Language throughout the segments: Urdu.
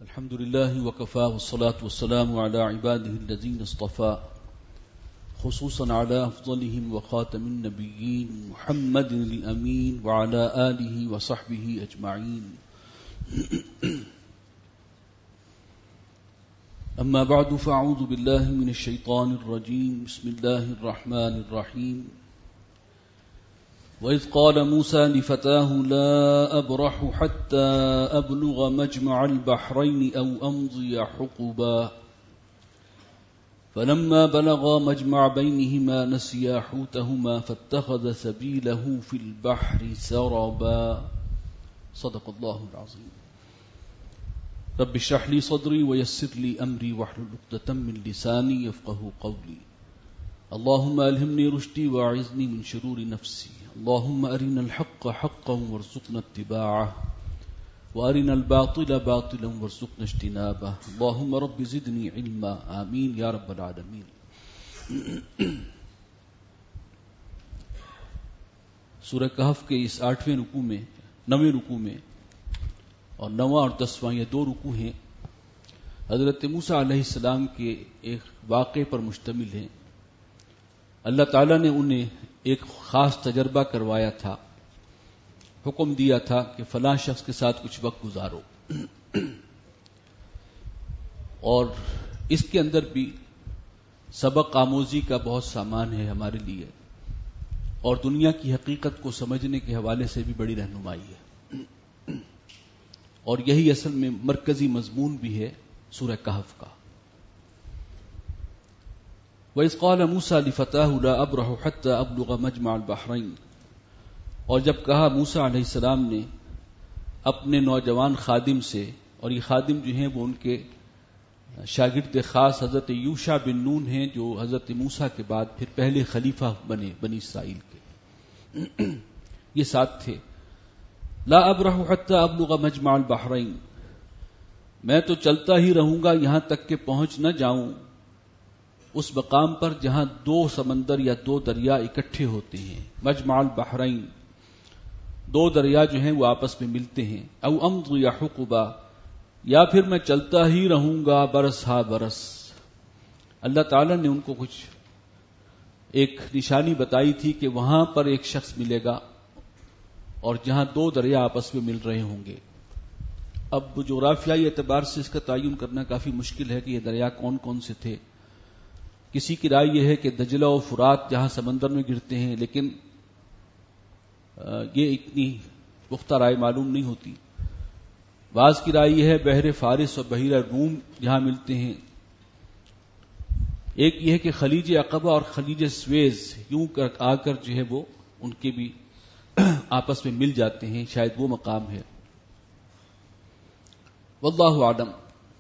الحمد لله وكفى والصلاة والسلام على عباده الذين اصطفى خصوصا على أفضلهم وخاتم النبيين محمد الأمين وعلى آله وصحبه أجمعين أما بعد فأعوذ بالله من الشيطان الرجيم بسم الله الرحمن الرحيم وإذ قال موسى لفتاه لا أبرح حتى أبلغ مجمع البحرين أو أمضي حقبا فلما بلغا مجمع بينهما نسيا حوتهما فاتخذ سبيله في البحر سربا صدق الله العظيم رب اشرح لي صدري ويسر لي أمري واحلل عقدة من لساني يفقهوا قولي اللهم ألهمني رشدي واعذني من شرور نفسي اللهم أرنا الحق حقا وارزقنا اتباعه وأرنا الباطل باطلا وارزقنا اجتنابه اللهم رب زدني علما آمين یا رب العالمین. سورہ کہف کے اس 8ویں رکوع میں 9ویں رکوع میں اور 9واں اور 10واں یہ دو رکوع ہیں حضرت موسیٰ علیہ السلام کے ایک واقعے پر مشتمل ہیں. اللہ تعالیٰ نے انہیں ایک خاص تجربہ کروایا تھا، حکم دیا تھا کہ فلاں شخص کے ساتھ کچھ وقت گزارو، اور اس کے اندر بھی سبق آموزی کا بہت سامان ہے ہمارے لیے، اور دنیا کی حقیقت کو سمجھنے کے حوالے سے بھی بڑی رہنمائی ہے، اور یہی اصل میں مرکزی مضمون بھی ہے سورہ کہف کا. وَإِذْ قَالَ مُوسَى لِفَتَاهُ لَا أَبْرَحُ حَتَّى أَبْلُغَ مَجْمَعَ الْبَحْرَيْنِ، اور جب کہا موسیٰ علیہ السلام نے اپنے نوجوان خادم سے، اور یہ خادم جو ہیں وہ ان کے شاگرد خاص حضرت یوشع بن نون ہیں جو حضرت موسیٰ کے بعد پھر پہلے خلیفہ بنے بنی اسرائیل کے، یہ ساتھ تھے. لا ابرح حتى ابلغ مجمع البحرین، میں تو چلتا ہی رہوں گا یہاں تک کہ پہنچ نہ جاؤں اس مقام پر جہاں دو سمندر یا دو دریا اکٹھے ہوتے ہیں. مجمع البحرین، دو دریا جو ہیں وہ آپس میں ملتے ہیں. او امضی حقبا، یا پھر میں چلتا ہی رہوں گا برس ہا برس. اللہ تعالیٰ نے ان کو کچھ ایک نشانی بتائی تھی کہ وہاں پر ایک شخص ملے گا اور جہاں دو دریا آپس میں مل رہے ہوں گے. اب جغرافیائی اعتبار سے اس کا تعین کرنا کافی مشکل ہے کہ یہ دریا کون کون سے تھے. کسی کی رائے یہ ہے کہ دجلہ و فرات جہاں سمندر میں گرتے ہیں، لیکن یہ اتنی پختہ رائے معلوم نہیں ہوتی. بعض کی رائے یہ ہے بحر فارس اور بحیرہ روم جہاں ملتے ہیں. ایک یہ ہے کہ خلیج عقبہ اور خلیج سویز یوں آ کر جو ہے وہ ان کے بھی آپس میں مل جاتے ہیں، شاید وہ مقام ہے. واللہ اعلم.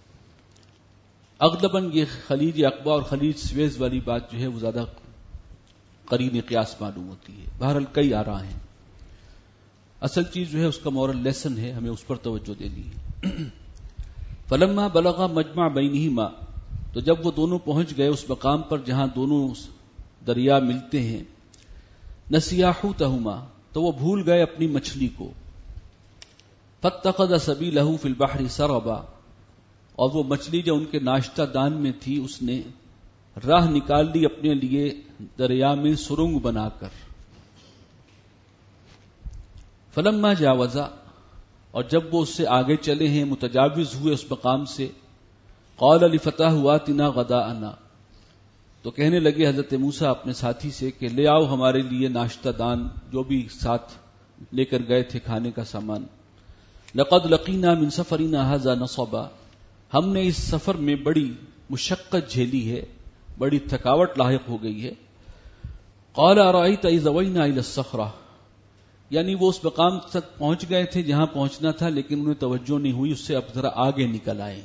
اغلباً یہ خلیج عقبہ اور خلیج سویز والی بات جو ہے وہ زیادہ قرین قیاس معلوم ہوتی ہے. بہرحال کئی آراء ہیں. اصل چیز جو ہے اس کا مورل لیسن ہے، ہمیں اس پر توجہ دینی ہے. فلما بلغا مجمع بینہما، تو جب وہ دونوں پہنچ گئے اس مقام پر جہاں دونوں دریا ملتے ہیں، نسیا حوتہما، تو وہ بھول گئے اپنی مچھلی کو. فاتخذ سبیلہ فی البحر سربا، اور وہ مچھلی جو ان کے ناشتہ دان میں تھی اس نے راہ نکال لی اپنے لیے دریا میں سرنگ بنا کر. فلما جاوزا، اور جب وہ اس سے آگے چلے ہیں، متجاوز ہوئے اس مقام سے، قال لفتاه آتنا غداءنا، تو کہنے لگے حضرت موسیٰ اپنے ساتھی سے کہ لے آؤ ہمارے لیے ناشتہ دان جو بھی ساتھ لے کر گئے تھے کھانے کا سامان. لقد لقینا من سفرنا هذا نصبا، ہم نے اس سفر میں بڑی مشقت جھیلی ہے، بڑی تھکاوٹ لاحق ہو گئی ہے. قال ارأيت اذ اوينا الى الصخرة، یعنی وہ اس مقام تک پہنچ گئے تھے جہاں پہنچنا تھا لیکن انہیں توجہ نہیں ہوئی، اس سے اب ذرا آگے نکل آئے.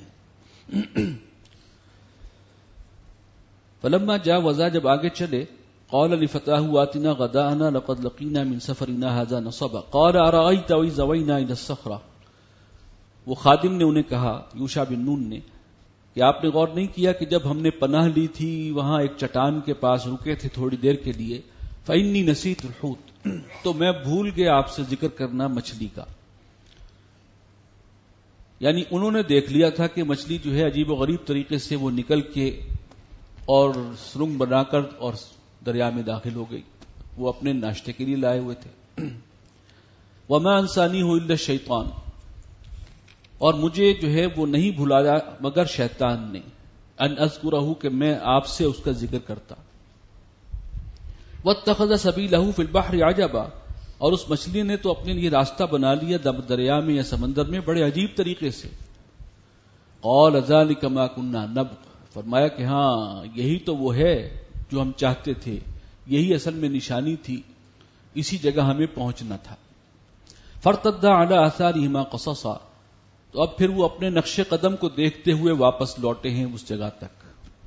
فلما جاوزا، جب آگے چلے، قال لفتاه آتنا غداءنا لقد لقينا من سفرنا هذا نصبا قال ارأيت اذ اوينا الى الصخرة، وہ خادم نے انہیں کہا، یوشع بن نون نے، کہ آپ نے غور نہیں کیا کہ جب ہم نے پناہ لی تھی وہاں ایک چٹان کے پاس رکے تھے تھوڑی دیر کے لیے، فإني نسيت الحوت، تو میں بھول گیا آپ سے ذکر کرنا مچھلی کا. یعنی انہوں نے دیکھ لیا تھا کہ مچھلی جو ہے عجیب و غریب طریقے سے وہ نکل کے اور سرنگ بنا کر اور دریا میں داخل ہو گئی. وہ اپنے ناشتے کے لیے لائے ہوئے تھے. وما انسانیہ الا الشیطان، اور مجھے جو ہے وہ نہیں بھلایا مگر شیطان نے، ان اذکرہ کہ میں آپ سے اس کا ذکر کرتا. واتخذ سبیلہ فی البحر عجبا، اور اس مچھلی نے تو اپنے لیے راستہ بنا لیا دریا میں یا سمندر میں بڑے عجیب طریقے سے. قال ذلک ما کنا نبغ، فرمایا کہ ہاں یہی تو وہ ہے جو ہم چاہتے تھے، یہی اصل میں نشانی تھی، اسی جگہ ہمیں پہنچنا تھا. فارتدا علی آثارہما قصصا، تو اب پھر وہ اپنے نقش قدم کو دیکھتے ہوئے واپس لوٹے ہیں اس جگہ تک.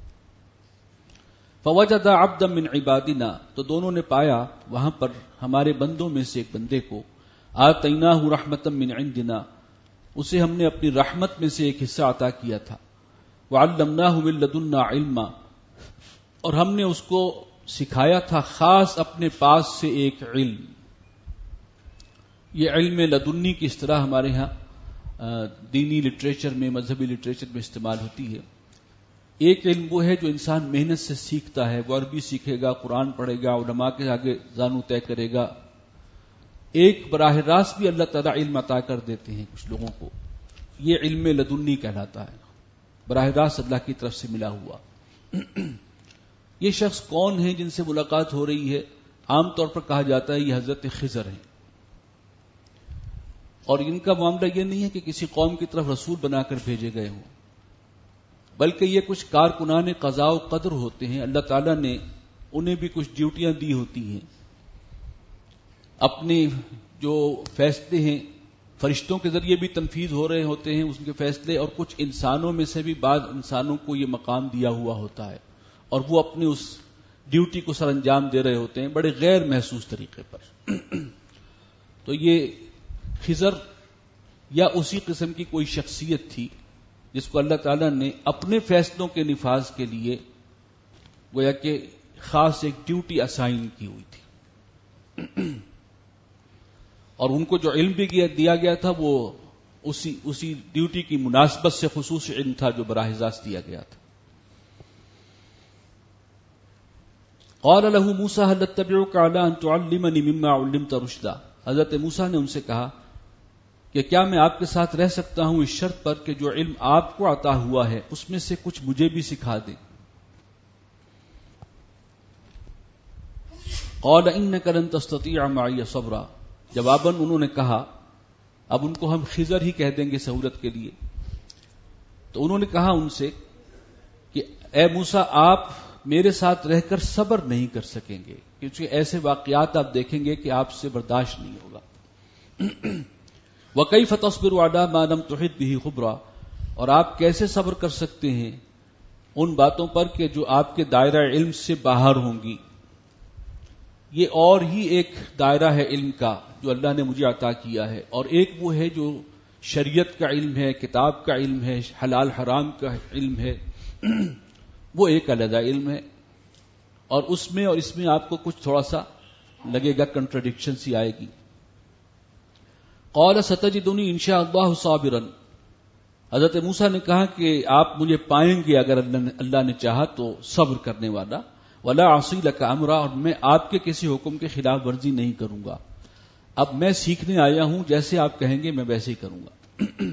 فوجد عبدا من عبادنا، تو دونوں نے پایا وہاں پر ہمارے بندوں میں سے ایک بندے کو. آتیناہ رحمتا من عندنا، اسے ہم نے اپنی رحمت میں سے ایک حصہ عطا کیا تھا. وعلمناہ من لدنا علما، اور ہم نے اس کو سکھایا تھا خاص اپنے پاس سے ایک علم. یہ علم لدنی کی اصطلاح ہمارے ہاں دینی لٹریچر میں، مذہبی لٹریچر میں استعمال ہوتی ہے. ایک علم وہ ہے جو انسان محنت سے سیکھتا ہے، وہ عربی سیکھے گا، قرآن پڑھے گا، علماء کے آگے زانو طے کرے گا. ایک براہ راست بھی اللہ تعالیٰ علم عطا کر دیتے ہیں کچھ لوگوں کو، یہ علم لدنی کہلاتا ہے، براہ راست اللہ کی طرف سے ملا ہوا. یہ شخص کون ہیں جن سے ملاقات ہو رہی ہے؟ عام طور پر کہا جاتا ہے یہ حضرت خضر ہیں، اور ان کا معاملہ یہ نہیں ہے کہ کسی قوم کی طرف رسول بنا کر بھیجے گئے ہوں، بلکہ یہ کچھ کارکنان قضاء و قدر ہوتے ہیں. اللہ تعالیٰ نے انہیں بھی کچھ ڈیوٹیاں دی ہوتی ہیں، اپنے جو فیصلے ہیں فرشتوں کے ذریعے بھی تنفیذ ہو رہے ہوتے ہیں اس کے فیصلے، اور کچھ انسانوں میں سے بھی بعض انسانوں کو یہ مقام دیا ہوا ہوتا ہے اور وہ اپنی اس ڈیوٹی کو سر انجام دے رہے ہوتے ہیں بڑے غیر محسوس طریقے پر. تو یہ خضر یا اسی قسم کی کوئی شخصیت تھی جس کو اللہ تعالیٰ نے اپنے فیصلوں کے نفاذ کے لیے گویا کہ خاص ایک ڈیوٹی اسائن کی ہوئی تھی، اور ان کو جو علم بھی دیا گیا تھا وہ اسی ڈیوٹی کی مناسبت سے خصوصی علم تھا جو براہ راست دیا گیا تھا. قال له موسى هل اتبعك على ان تعلمني مما علمت رشدا، حضرت موسیٰ نے ان سے کہا کہ کیا میں آپ کے ساتھ رہ سکتا ہوں اس شرط پر کہ جو علم آپ کو عطا ہوا ہے اس میں سے کچھ مجھے بھی سکھا دیں. قال انك لن تستطيع معي صبرا، جواباً انہوں نے کہا، اب ان کو ہم خضر ہی کہہ دیں گے سہولت کے لیے، تو انہوں نے کہا ان سے کہ اے موسیٰ آپ میرے ساتھ رہ کر صبر نہیں کر سکیں گے، کیونکہ ایسے واقعات آپ دیکھیں گے کہ آپ سے برداشت نہیں ہوگا. وَكَيْفَ تَصْبِرُ عَلَىٰ مَا لَمْ تُحِطْ بِهِ خُبْرًا، اور آپ کیسے صبر کر سکتے ہیں ان باتوں پر کہ جو آپ کے دائرہ علم سے باہر ہوں گی. یہ اور ہی ایک دائرہ ہے علم کا جو اللہ نے مجھے عطا کیا ہے، اور ایک وہ ہے جو شریعت کا علم ہے، کتاب کا علم ہے، حلال حرام کا علم ہے، وہ ایک علیحدہ علم ہے، اور اس میں اور اس میں آپ کو کچھ تھوڑا سا لگے گا، کنٹراڈکشن سی آئے گی. قال ستجدنی ان شاء اللہ صابرا، حضرت موسیٰ نے کہا کہ آپ مجھے پائیں گے اگر اللہ نے چاہا تو صبر کرنے والا. ولا عصی لک امرا، اور میں آپ کے کسی حکم کے خلاف ورزی نہیں کروں گا. اب میں سیکھنے آیا ہوں، جیسے آپ کہیں گے میں ویسے ہی کروں گا.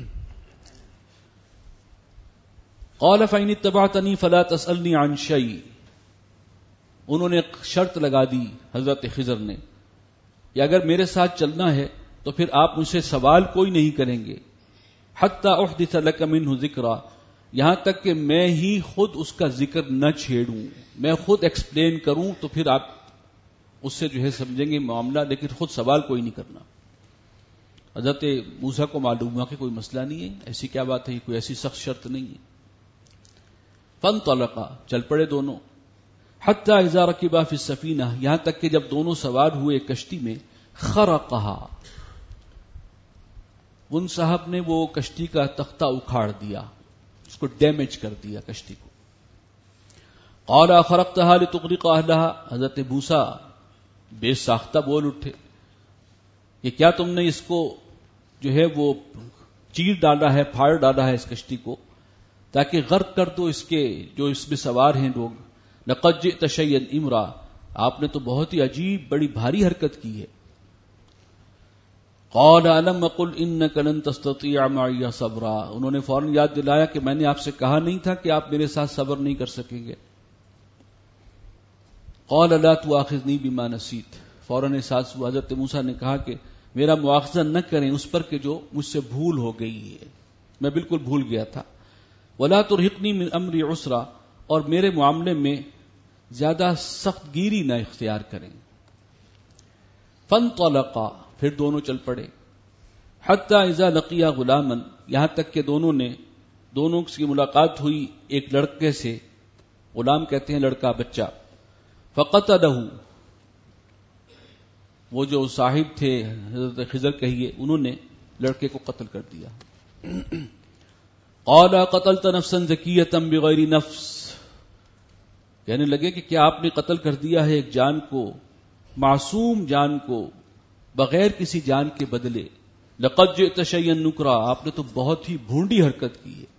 قال فإن اتبعتنی فلا تسألنی عن شیء، انہوں نے شرط لگا دی حضرت خضر نے کہ اگر میرے ساتھ چلنا ہے تو پھر آپ مجھ سے سوال کوئی نہیں کریں گے. حتی احدث لک منہ ذکرا، یہاں تک کہ میں ہی خود اس کا ذکر نہ چھیڑوں، میں خود ایکسپلین کروں تو پھر آپ اس سے جو ہے سمجھیں گے معاملہ، لیکن خود سوال کوئی نہیں کرنا. حضرت موسیٰ کو معلوم ہوا کہ کوئی مسئلہ نہیں ہے، ایسی کیا بات ہے، کوئی ایسی سخت شرط نہیں ہے. فانطلقا، چل پڑے دونوں. حتی اذا رکبا فی السفینہ، یہاں تک کہ جب دونوں سوار ہوئے کشتی میں. خرقہا، ان صاحب نے وہ کشتی کا تختہ اکھاڑ دیا، اس کو ڈیمیج کر دیا کشتی کو. قال خرقتها لتغرق اهلها، حضرت موسیٰ بے ساختہ بول اٹھے کہ کیا تم نے اس کو جو ہے وہ چیر ڈالا ہے، پھاڑ ڈالا ہے اس کشتی کو تاکہ غرق کر دو اس کے جو اس میں سوار ہیں لوگ. لقد جئت شیئا امرا، آپ نے تو بہت ہی عجیب بڑی بھاری حرکت کی ہے. قال الم اقل انک لن تستطيع معي صبرا، انہوں نے فوراً یاد دلایا کہ میں نے آپ سے کہا نہیں تھا کہ آپ میرے ساتھ صبر نہیں کر سکیں گے. قال لا تؤاخذني بما نسيت، فوراً احساس ہوا حضرت موسیٰ نے کہا کہ میرا مواخذہ نہ کریں اس پر کہ جو مجھ سے بھول ہو گئی ہے، میں بالکل بھول گیا تھا. ولا ترهقني من امری عسرا، اور میرے معاملے میں زیادہ سخت گیری نہ اختیار کریں. فانطلقا، پھر دونوں چل پڑے. حتی اذا لقیا غلاما، یہاں تک کہ دونوں کی ملاقات ہوئی ایک لڑکے سے. غلام کہتے ہیں لڑکا، بچہ. فقتلہ، وہ جو صاحب تھے حضرت خضر کہیے، انہوں نے لڑکے کو قتل کر دیا. قال قتلت نفسا زکیۃ بغیر نفس، کہنے لگے کہ کیا آپ نے قتل کر دیا ہے ایک جان کو، معصوم جان کو، بغیر کسی جان کے بدلے. لقد جئت شیئا نکرا، آپ نے تو بہت ہی بھونڈی حرکت کی ہے.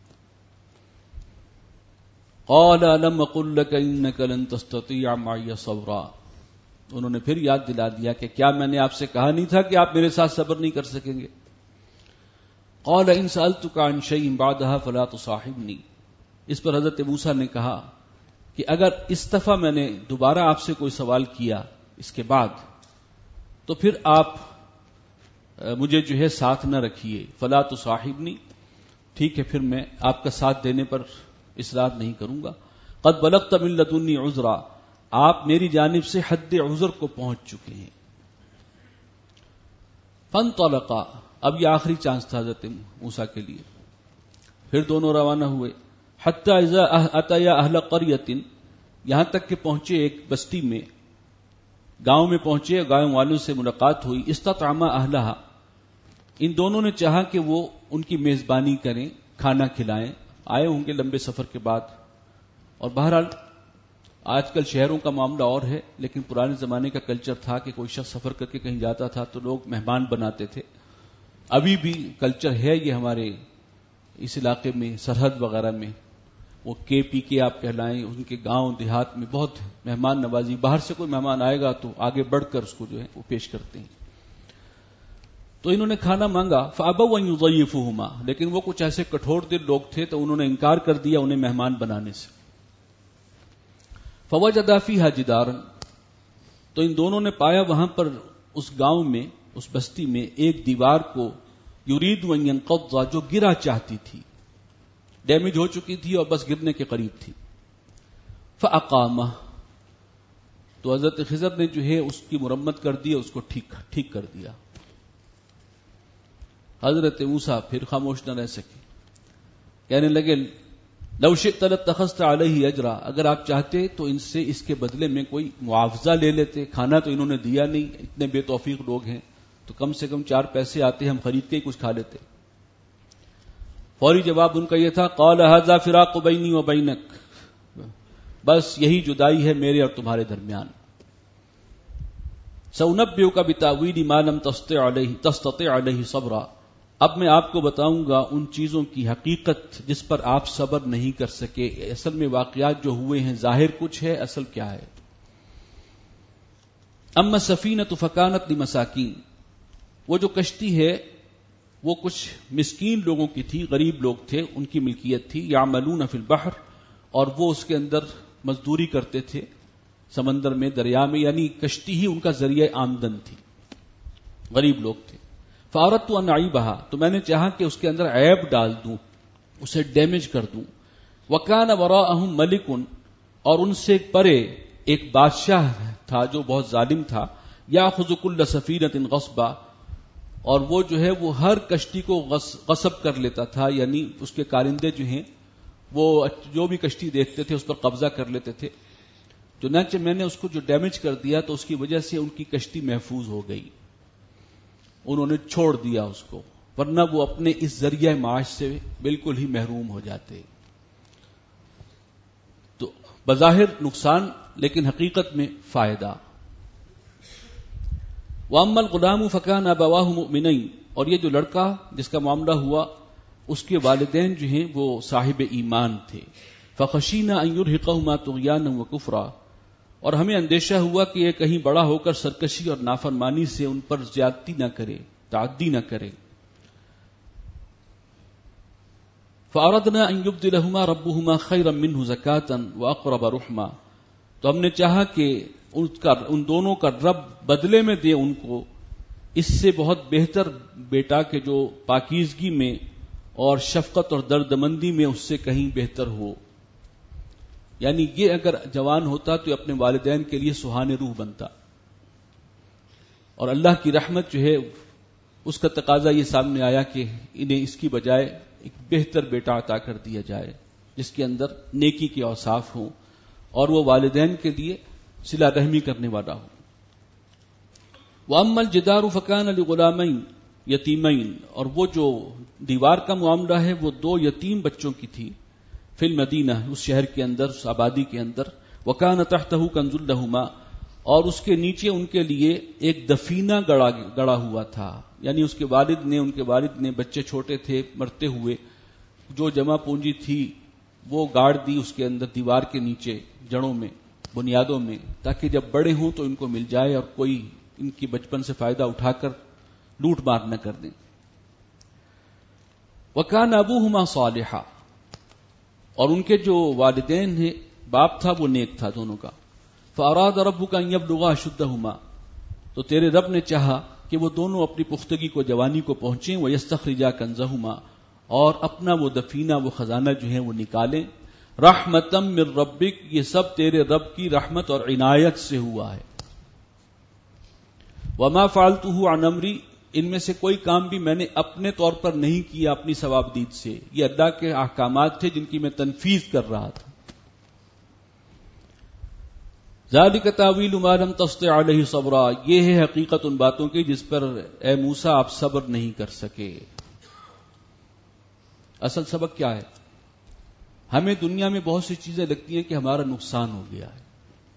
قال الم اقل لك انك لن تستطيع معي صبرا، انہوں نے پھر یاد دلا دیا کہ کیا میں نے آپ سے کہا نہیں تھا کہ آپ میرے ساتھ صبر نہیں کر سکیں گے. قال ان سألتك عن شيء بعدها فلا تصاحبني، اس پر حضرت موسیٰ نے کہا کہ اگر اس دفعہ میں نے دوبارہ آپ سے کوئی سوال کیا اس کے بعد تو پھر آپ مجھے جو ہے ساتھ نہ رکھیے. فلا تصاحبنی، ٹھیک ہے پھر میں آپ کا ساتھ دینے پر اصرار نہیں کروں گا. قد بلغت من لدنی عذرا، آپ میری جانب سے حد عذر کو پہنچ چکے ہیں. فانطلقا، اب یہ آخری چانس تھا حضرت موسیٰ کے لیے. پھر دونوں روانہ ہوئے. حتی اذا اتیا اہل قریۃ، یہاں تک کہ پہنچے ایک بستی میں، گاؤں میں پہنچے، گاؤں والوں سے ملاقات ہوئی. استطعما اہلہا، ان دونوں نے چاہا کہ وہ ان کی میزبانی کریں، کھانا کھلائیں. آئے ہوں گے لمبے سفر کے بعد. اور بہرحال آج کل شہروں کا معاملہ اور ہے، لیکن پرانے زمانے کا کلچر تھا کہ کوئی شخص سفر کر کے کہیں جاتا تھا تو لوگ مہمان بناتے تھے. ابھی بھی کلچر ہے یہ ہمارے اس علاقے میں، سرحد وغیرہ میں. وہ کے پی کے آپ کہلائیں، ان کے گاؤں دیہات میں بہت مہمان نوازی، باہر سے کوئی مہمان آئے گا تو آگے بڑھ کر اس کو جو ہے وہ پیش کرتے ہیں. تو انہوں نے کھانا مانگا. فابوا ان یضیفوہما، لیکن وہ کچھ ایسے کٹھور دل لوگ تھے تو انہوں نے انکار کر دیا انہیں مہمان بنانے سے. فوجدا فیہا جدارا، تو ان دونوں نے پایا وہاں پر اس گاؤں میں، اس بستی میں ایک دیوار کو، یرید ان ینقض، جو گرا چاہتی تھی، ڈیمیج ہو چکی تھی اور بس گرنے کے قریب تھی. فاقامہ، تو حضرت خضر نے جو ہے اس کی مرمت کر دی، اس کو ٹھیک کر دیا. حضرت موسیٰ پھر خاموش نہ رہ سکے، کہنے لگے لو شئت لاتخذت علیہ اجرا، اگر آپ چاہتے تو ان سے اس کے بدلے میں کوئی معاوضہ لے لیتے. کھانا تو انہوں نے دیا نہیں، اتنے بے توفیق لوگ ہیں، تو کم سے کم 4 پیسے آتے ہم خرید کے ہی کچھ کھا لیتے. فوری جواب ان کا یہ تھا، قال ھذا فراق بینی و بینک، بس یہی جدائی ہے میرے اور تمہارے درمیان. سأنبئک بتأویل ما لم تستطع علیہ صبرا، اب میں آپ کو بتاؤں گا ان چیزوں کی حقیقت جس پر آپ صبر نہیں کر سکے. اصل میں واقعات جو ہوئے ہیں ظاہر کچھ ہے، اصل کیا ہے. اما السفینۃ فکانت لمساکین، وہ جو کشتی ہے وہ کچھ مسکین لوگوں کی تھی، غریب لوگ تھے، ان کی ملکیت تھی. یعملون فی البحر، اور وہ اس کے اندر مزدوری کرتے تھے سمندر میں، دریا میں، یعنی کشتی ہی ان کا ذریعہ آمدن تھی، غریب لوگ تھے. فاردت ان اعیبها، تو میں نے چاہا کہ اس کے اندر عیب ڈال دوں، اسے ڈیمیج کر دوں. وکان وراءهم ملک، اور ان سے پرے ایک بادشاہ تھا جو بہت ظالم تھا. یاخذ کل سفینۃ غصبا، اور وہ جو ہے وہ ہر کشتی کو غصب کر لیتا تھا، یعنی اس کے کارندے جو ہیں وہ جو بھی کشتی دیکھتے تھے اس پر قبضہ کر لیتے تھے. چنانچہ میں نے اس کو جو ڈیمیج کر دیا تو اس کی وجہ سے ان کی کشتی محفوظ ہو گئی، انہوں نے چھوڑ دیا اس کو، ورنہ وہ اپنے اس ذریعہ معاش سے بالکل ہی محروم ہو جاتے. تو بظاہر نقصان لیکن حقیقت میں فائدہ. وَأَمَّا الْغُلَامُ فَكَانَ أَبَوَاهُ مُؤْمِنَيْنِ، اور یہ جو لڑکا جس کا معاملہ ہوا اس کے والدین جو ہیں وہ صاحب ایمان تھے. فخشینا ان یرہقہما طغیانا وکفرا، اور ہمیں اندیشہ ہوا کہ یہ کہیں بڑا ہو کر سرکشی اور نافرمانی سے ان پر زیادتی نہ کرے، تعدی نہ کرے. فأردنا ان یبدلہما ربہما خیرا منہ زکاۃ واقرب رحما، تو ہم نے چاہا کہ ان دونوں کا رب بدلے میں دے ان کو اس سے بہت بہتر بیٹا کہ جو پاکیزگی میں اور شفقت اور دردمندی میں اس سے کہیں بہتر ہو. یعنی یہ اگر جوان ہوتا تو اپنے والدین کے لیے سہان روح بنتا، اور اللہ کی رحمت جو ہے اس کا تقاضا یہ سامنے آیا کہ انہیں اس کی بجائے ایک بہتر بیٹا عطا کر دیا جائے جس کے اندر نیکی کے اوصاف ہوں اور وہ والدین کے لیے صلہ رحمی کرنے والا ہو. وَأَمَّا الْجِدَارُ فَكَانَ لِغُلَامَيْنِ یتیمین، اور وہ جو دیوار کا معاملہ ہے وہ 2 یتیم بچوں کی تھی. فی المدینہ، اس شہر کے اندر، اس آبادی کے اندر. وَكَانَ تَحْتَهُ كَنْزٌ لَهُمَا، اور اس کے نیچے ان کے لیے ایک دفینہ گڑا ہوا تھا. یعنی اس کے والد نے بچے چھوٹے تھے مرتے ہوئے، جو جمع پونجی تھی وہ گاڑ دی اس کے اندر دیوار کے نیچے جڑوں میں، بنیادوں میں، تاکہ جب بڑے ہوں تو ان کو مل جائے اور کوئی ان کی بچپن سے فائدہ اٹھا کر لوٹ مار نہ کر دیں. وَكَانَ أَبُوهُمَا صَالِحًا، اور ان کے جو والدین ہیں باپ تھا وہ نیک تھا دونوں کا. فَأَرَادَ رَبُّكَ أَن يَبْلُغَا أَشُدَّهُمَا، تو تیرے رب نے چاہا کہ وہ دونوں اپنی پختگی کو، جوانی کو پہنچیں. وَيَسْتَخْرِجَا كَنزَهُمَا، اور اپنا وہ دفینہ، وہ خزانہ جو ہے وہ نکالیں. رحمتم من ربک، یہ سب تیرے رب کی رحمت اور عنایت سے ہوا ہے. وما فعلتہ عن امری، ان میں سے کوئی کام بھی میں نے اپنے طور پر نہیں کیا اپنی ثوابدید سے، یہ اللہ کے احکامات تھے جن کی میں تنفیذ کر رہا تھا. ذالک تاویل ما لم تستطع علیہ صبرا، یہ ہے حقیقت ان باتوں کی جس پر اے موسیٰ آپ صبر نہیں کر سکے. اصل سبق کیا ہے؟ ہمیں دنیا میں بہت سی چیزیں لگتی ہیں کہ ہمارا نقصان ہو گیا ہے،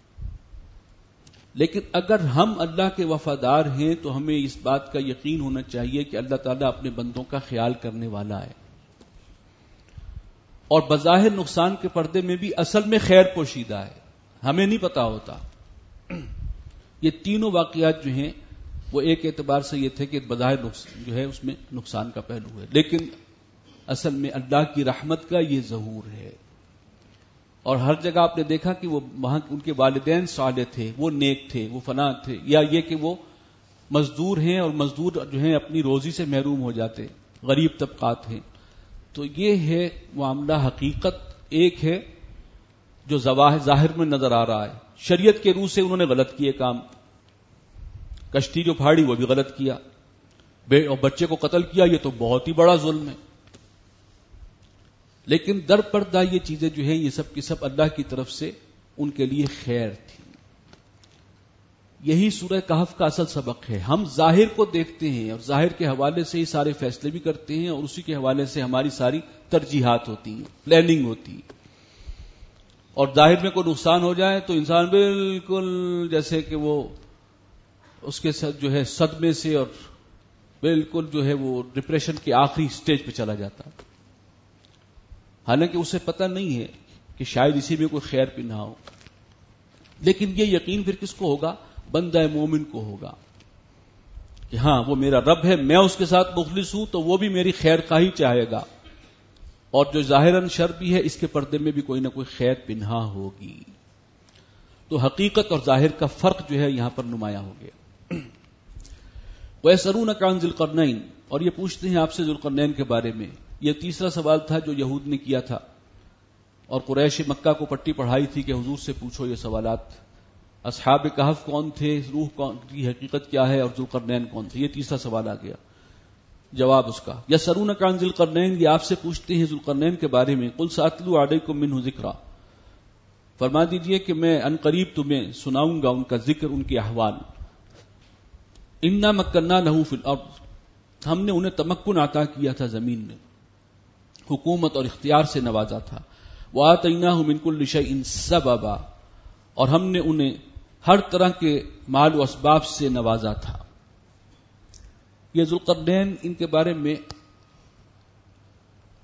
لیکن اگر ہم اللہ کے وفادار ہیں تو ہمیں اس بات کا یقین ہونا چاہیے کہ اللہ تعالیٰ اپنے بندوں کا خیال کرنے والا ہے، اور بظاہر نقصان کے پردے میں بھی اصل میں خیر پوشیدہ ہے، ہمیں نہیں پتا ہوتا. یہ تینوں واقعات جو ہیں وہ ایک اعتبار سے یہ تھے کہ بظاہر جو ہے اس میں نقصان کا پہلو ہے، لیکن اصل میں اللہ کی رحمت کا یہ ظہور ہے. اور ہر جگہ آپ نے دیکھا کہ وہ وہاں ان کے والدین صالح تھے، وہ نیک تھے، وہ فنا تھے، یا یہ کہ وہ مزدور ہیں اور مزدور جو ہیں اپنی روزی سے محروم ہو جاتے، غریب طبقات ہیں. تو یہ ہے معاملہ. حقیقت ایک ہے جو ظاہر میں نظر آ رہا ہے، شریعت کے روح سے انہوں نے غلط کیے کام، کشتی جو پھاڑی وہ بھی غلط کیا، اور بچے کو قتل کیا، یہ تو بہت ہی بڑا ظلم ہے. لیکن در پردہ یہ چیزیں جو ہیں یہ سب کی سب اللہ کی طرف سے ان کے لیے خیر تھی. یہی سورہ کہف کا اصل سبق ہے. ہم ظاہر کو دیکھتے ہیں اور ظاہر کے حوالے سے ہی سارے فیصلے بھی کرتے ہیں، اور اسی کے حوالے سے ہماری ساری ترجیحات ہوتی ہیں، پلاننگ ہوتی ہے. اور ظاہر میں کوئی نقصان ہو جائے تو انسان بالکل جیسے کہ وہ اس کے ساتھ جو ہے صدمے سے اور بالکل جو ہے وہ ڈپریشن کے آخری سٹیج پہ چلا جاتا، حالانکہ اسے پتہ نہیں ہے کہ شاید اسی میں کوئی خیر بھی نہ ہو. لیکن یہ یقین پھر کس کو ہوگا؟ بندہ مومن کو ہوگا کہ ہاں وہ میرا رب ہے، میں اس کے ساتھ مخلص ہوں تو وہ بھی میری خیر خواہی چاہے گا، اور جو ظاہراً شر بھی ہے اس کے پردے میں بھی کوئی نہ کوئی خیر پنہا ہوگی. تو حقیقت اور ظاہر کا فرق جو ہے یہاں پر نمایاں ہو گیا. وَيَسْأَلُونَكَ عَنْ ذِي الْقَرْنَيْنِ، اور یہ پوچھتے ہیں آپ سے ذوالقرنین کے بارے میں. یہ تیسرا سوال تھا جو یہود نے کیا تھا، اور قریش مکہ کو پٹی پڑھائی تھی کہ حضور سے پوچھو یہ سوالات. اصحاب کہف کون تھے، روح کی حقیقت کیا ہے، اور ذوالقرنین کون تھے. یہ تیسرا سوال آ گیا. جواب اس کا یسألونک عن ذی القرنین، یہ آپ سے پوچھتے ہیں ذوالقرنین کے بارے میں. قل سأتلو علیکم منہ ذکرا، فرما دیجئے کہ میں ان قریب تمہیں سناؤں گا ان کا ذکر، ان کے احوال. انا مکننا لہ فی الارض، ہم نے انہیں تمکن عطا کیا تھا زمین میں، حکومت اور اختیار سے نوازا تھا. وآتیناہ من کل شیء سببا، اور ہم نے انہیں ہر طرح کے مال و اسباب سے نوازا تھا. یہ ذوالقرنین، ان کے بارے میں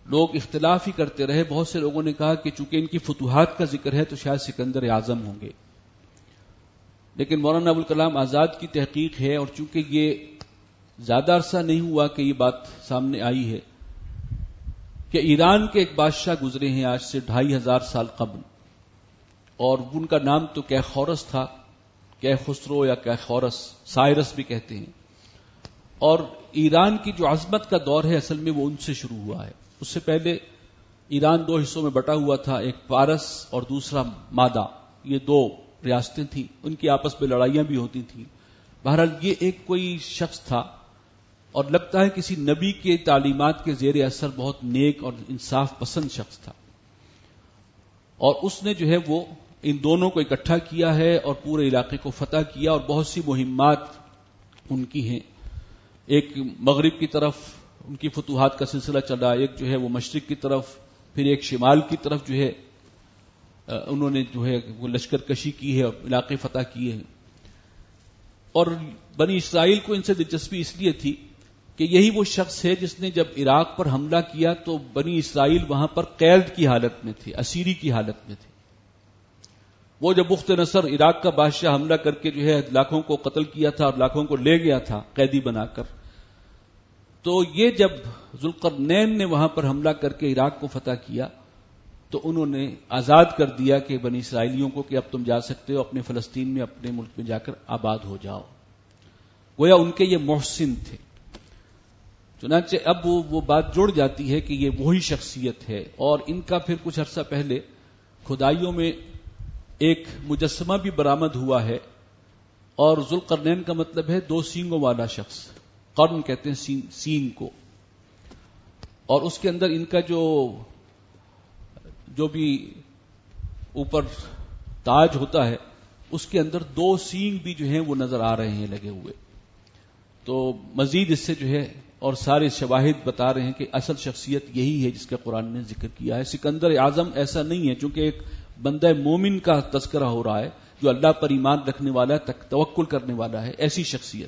لوگ اختلاف ہی کرتے رہے. بہت سے لوگوں نے کہا کہ چونکہ ان کی فتوحات کا ذکر ہے تو شاید سکندر اعظم ہوں گے، لیکن مولانا ابوالکلام آزاد کی تحقیق ہے، اور چونکہ یہ زیادہ عرصہ نہیں ہوا کہ یہ بات سامنے آئی ہے کہ ایران کے ایک بادشاہ گزرے ہیں آج سے 2500 سال قبل، اور ان کا نام تو کیخورس تھا، کیخسرو یا کیخورس، سائرس بھی کہتے ہیں. اور ایران کی جو عظمت کا دور ہے اصل میں وہ ان سے شروع ہوا ہے. اس سے پہلے ایران 2 حصوں میں بٹا ہوا تھا، ایک پارس اور دوسرا مادہ، یہ 2 ریاستیں تھیں، ان کی آپس میں لڑائیاں بھی ہوتی تھیں. بہرحال یہ ایک کوئی شخص تھا، اور لگتا ہے کسی نبی کے تعلیمات کے زیر اثر بہت نیک اور انصاف پسند شخص تھا، اور اس نے جو ہے وہ ان دونوں کو اکٹھا کیا ہے اور پورے علاقے کو فتح کیا، اور بہت سی مہمات ان کی ہیں. ایک مغرب کی طرف ان کی فتوحات کا سلسلہ چلا، ایک جو ہے وہ مشرق کی طرف، پھر ایک شمال کی طرف جو ہے انہوں نے جو ہے وہ لشکر کشی کی ہے اور علاقے فتح کیے ہیں. اور بنی اسرائیل کو ان سے دلچسپی اس لیے تھی کہ یہی وہ شخص ہے جس نے جب عراق پر حملہ کیا تو بنی اسرائیل وہاں پر قید کی حالت میں تھے، اسیری کی حالت میں تھے. وہ جب بخت نصر عراق کا بادشاہ حملہ کر کے جو ہے لاکھوں کو قتل کیا تھا اور لاکھوں کو لے گیا تھا قیدی بنا کر، تو یہ جب ذوالقرنین نے وہاں پر حملہ کر کے عراق کو فتح کیا تو انہوں نے آزاد کر دیا کہ بنی اسرائیلیوں کو کہ اب تم جا سکتے ہو اپنے فلسطین میں، اپنے ملک میں جا کر آباد ہو جاؤ. گویا ان کے یہ محسن تھے. چنانچہ اب وہ بات جڑ جاتی ہے کہ یہ وہی شخصیت ہے. اور ان کا پھر کچھ عرصہ پہلے کھدائیوں میں ایک مجسمہ بھی برآمد ہوا ہے، اور ذوالقرنین کا مطلب ہے 2 سینگوں والا شخص، قرن کہتے ہیں سین کو. اور اس کے اندر ان کا جو بھی اوپر تاج ہوتا ہے اس کے اندر 2 سینگ بھی جو ہیں وہ نظر آ رہے ہیں لگے ہوئے. تو مزید اس سے جو ہے اور سارے شواہد بتا رہے ہیں کہ اصل شخصیت یہی ہے جس کا قرآن نے ذکر کیا ہے. سکندر اعظم ایسا نہیں ہے، چونکہ ایک بندہ مومن کا تذکرہ ہو رہا ہے جو اللہ پر ایمان رکھنے والا ہے، توکل کرنے والا ہے، ایسی شخصیت.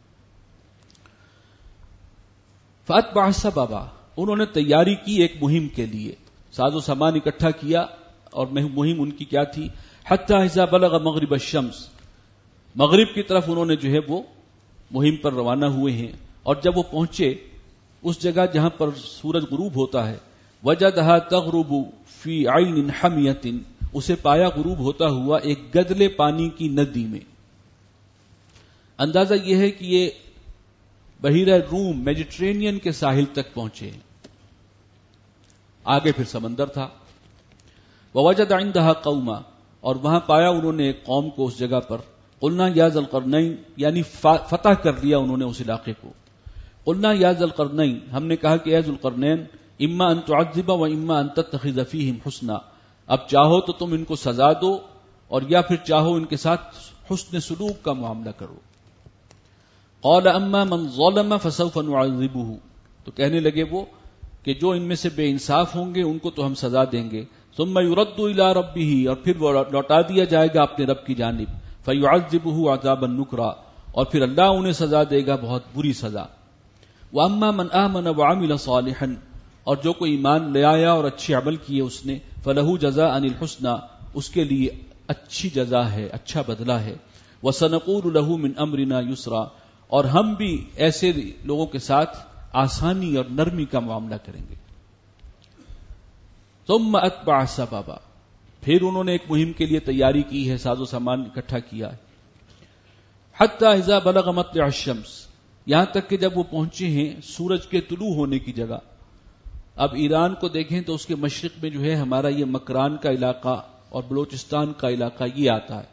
فاتبع سببا، انہوں نے تیاری کی ایک مہم کے لیے، ساز و سامان اکٹھا کیا، اور مہم ان کی کیا تھی؟ حتی اذا بلغ مغرب الشمس، مغرب کی طرف انہوں نے جو ہے وہ مہم پر روانہ ہوئے ہیں. اور جب وہ پہنچے اس جگہ جہاں پر سورج غروب ہوتا ہے، وجدہا تغرب فی عین حمیۃ، اسے پایا غروب ہوتا ہوا ایک گدلے پانی کی ندی میں. اندازہ یہ ہے کہ یہ بحیرہ روم میڈیٹرینین کے ساحل تک پہنچے، آگے پھر سمندر تھا. ووجد عندها قوما، اور وہاں پایا انہوں نے ایک قوم کو اس جگہ پر. قلنا یا ذی القرنین، یعنی فتح کر لیا انہوں نے اس علاقے کو. قلنا یا ذی القرنین، ہم نے کہا کہ اے ذی القرنین، اما ان تعذب و اما ان تتخذ فیہم حسنا، اب چاہو تو تم ان کو سزا دو اور یا پھر چاہو ان کے ساتھ حسن سلوک کا معاملہ کرو. قال اما من ظلم فسوف نعذبہ، تو کہنے لگے وہ کہ جو ان میں سے بے انصاف ہوں گے ان کو تو ہم سزا دیں گے. ثم يرد الى ربه، اور پھر وہ لوٹا دیا جائے گا اپنے رب کی جانب. فيعذبه عذابا نکرا، اور پھر اللہ انہیں سزا دے گا بہت بری سزا. واما من آمن وعمل صالحا، اور جو کوئی ایمان لے آیا اور اچھے عمل کیے اس نے، فلہ جزاء الحسنى، اس کے لیے اچھی جزا ہے، اچھا بدلہ ہے. وسنقول له من امرنا یسرا، اور ہم بھی ایسے لوگوں کے ساتھ آسانی اور نرمی کا معاملہ کریں گے. ثم اتبع سببا، پھر انہوں نے ایک مہم کے لیے تیاری کی ہے، ساز و سامان اکٹھا کیا ہے. حتی اذا بلغ مطلع الشمس، یہاں تک کہ جب وہ پہنچے ہیں سورج کے طلوع ہونے کی جگہ. اب ایران کو دیکھیں تو اس کے مشرق میں جو ہے ہمارا یہ مکران کا علاقہ اور بلوچستان کا علاقہ یہ آتا ہے.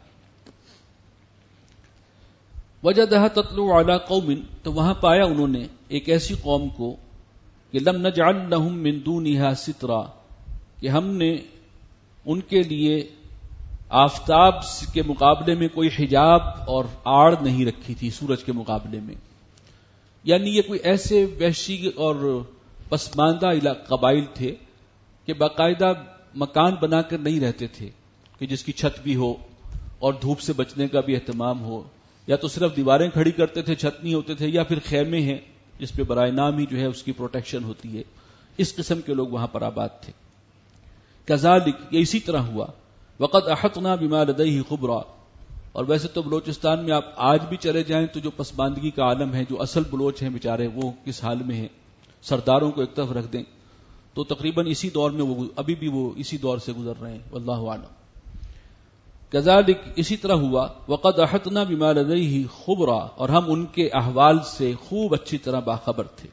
وجدها تطلع على قوم، تو وہاں پایا انہوں نے ایک ایسی قوم کو کہ لم نجعل لهم من دونها سترا، کہ ہم نے ان کے لیے آفتاب کے مقابلے میں کوئی حجاب اور آڑ نہیں رکھی تھی سورج کے مقابلے میں. یعنی یہ کوئی ایسے وحشی اور پسماندہ قبائل تھے کہ باقاعدہ مکان بنا کر نہیں رہتے تھے کہ جس کی چھت بھی ہو اور دھوپ سے بچنے کا بھی اہتمام ہو، یا تو صرف دیواریں کھڑی کرتے تھے، چھت نہیں ہوتے تھے، یا پھر خیمے ہیں جس پہ برائے نام ہی جو ہے اس کی پروٹیکشن ہوتی ہے. اس قسم کے لوگ وہاں پر آباد تھے. کذالک، یہ اسی طرح ہوا. وقد احطنا بما لدیہ خبرا، اور ویسے تو بلوچستان میں آپ آج بھی چلے جائیں تو جو پسماندگی کا عالم ہے، جو اصل بلوچ ہیں بیچارے، وہ کس حال میں ہیں، سرداروں کو ایک طرف رکھ دیں تو تقریباً اسی دور میں وہ ابھی بھی وہ اسی دور سے گزر رہے ہیں، واللہ اعلم. کذالک، اسی طرح ہوا. وقد احطنا بما لدیہ خبرا، اور ہم ان کے احوال سے خوب اچھی طرح باخبر تھے.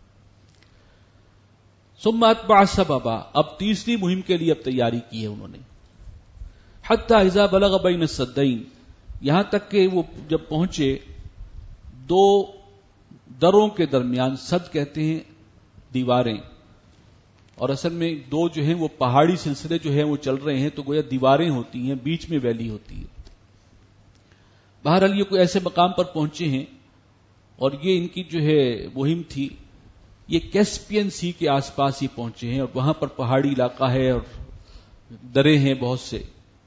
ثم اتبع سببا، اب تیسری مہم کے لیے اب تیاری کی ہے انہوں نے. حتی اذا بلغ بین السدین، یہاں تک کہ وہ جب پہنچے دو دروں کے درمیان. سد کہتے ہیں دیواریں، اور اصل میں دو جو ہیں وہ پہاڑی سلسلے جو ہیں وہ چل رہے ہیں تو گویا دیواریں ہوتی ہیں، بیچ میں ویلی ہوتی ہے. بہرحال یہ کوئی ایسے مقام پر پہنچے ہیں اور یہ ان کی جو ہے مہم تھی، یہ کیسپین سی کے آس پاس ہی پہنچے ہیں اور وہاں پر پہاڑی علاقہ ہے اور درے ہیں بہت سے.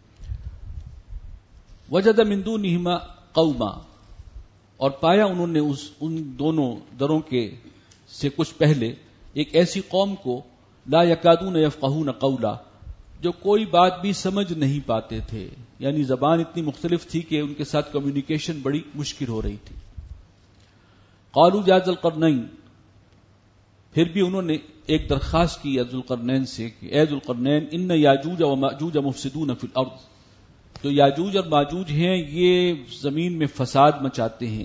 وجد من دونہما قوما، اور پایا انہوں نے ان دونوں دروں کے سے کچھ پہلے ایک ایسی قوم کو، لا یکادون یفقہون قولا، جو کوئی بات بھی سمجھ نہیں پاتے تھے، یعنی زبان اتنی مختلف تھی کہ ان کے ساتھ کمیونیکیشن بڑی مشکل ہو رہی تھی. قالوا یا ذا القرنین، پھر بھی انہوں نے ایک درخواست کی ذوالقرنین سے کہ اے ذوالقرنین، ان یاجوج و ماجوج مفسدون فی الارض، جو یاجوج اور ماجوج ہیں یہ زمین میں فساد مچاتے ہیں.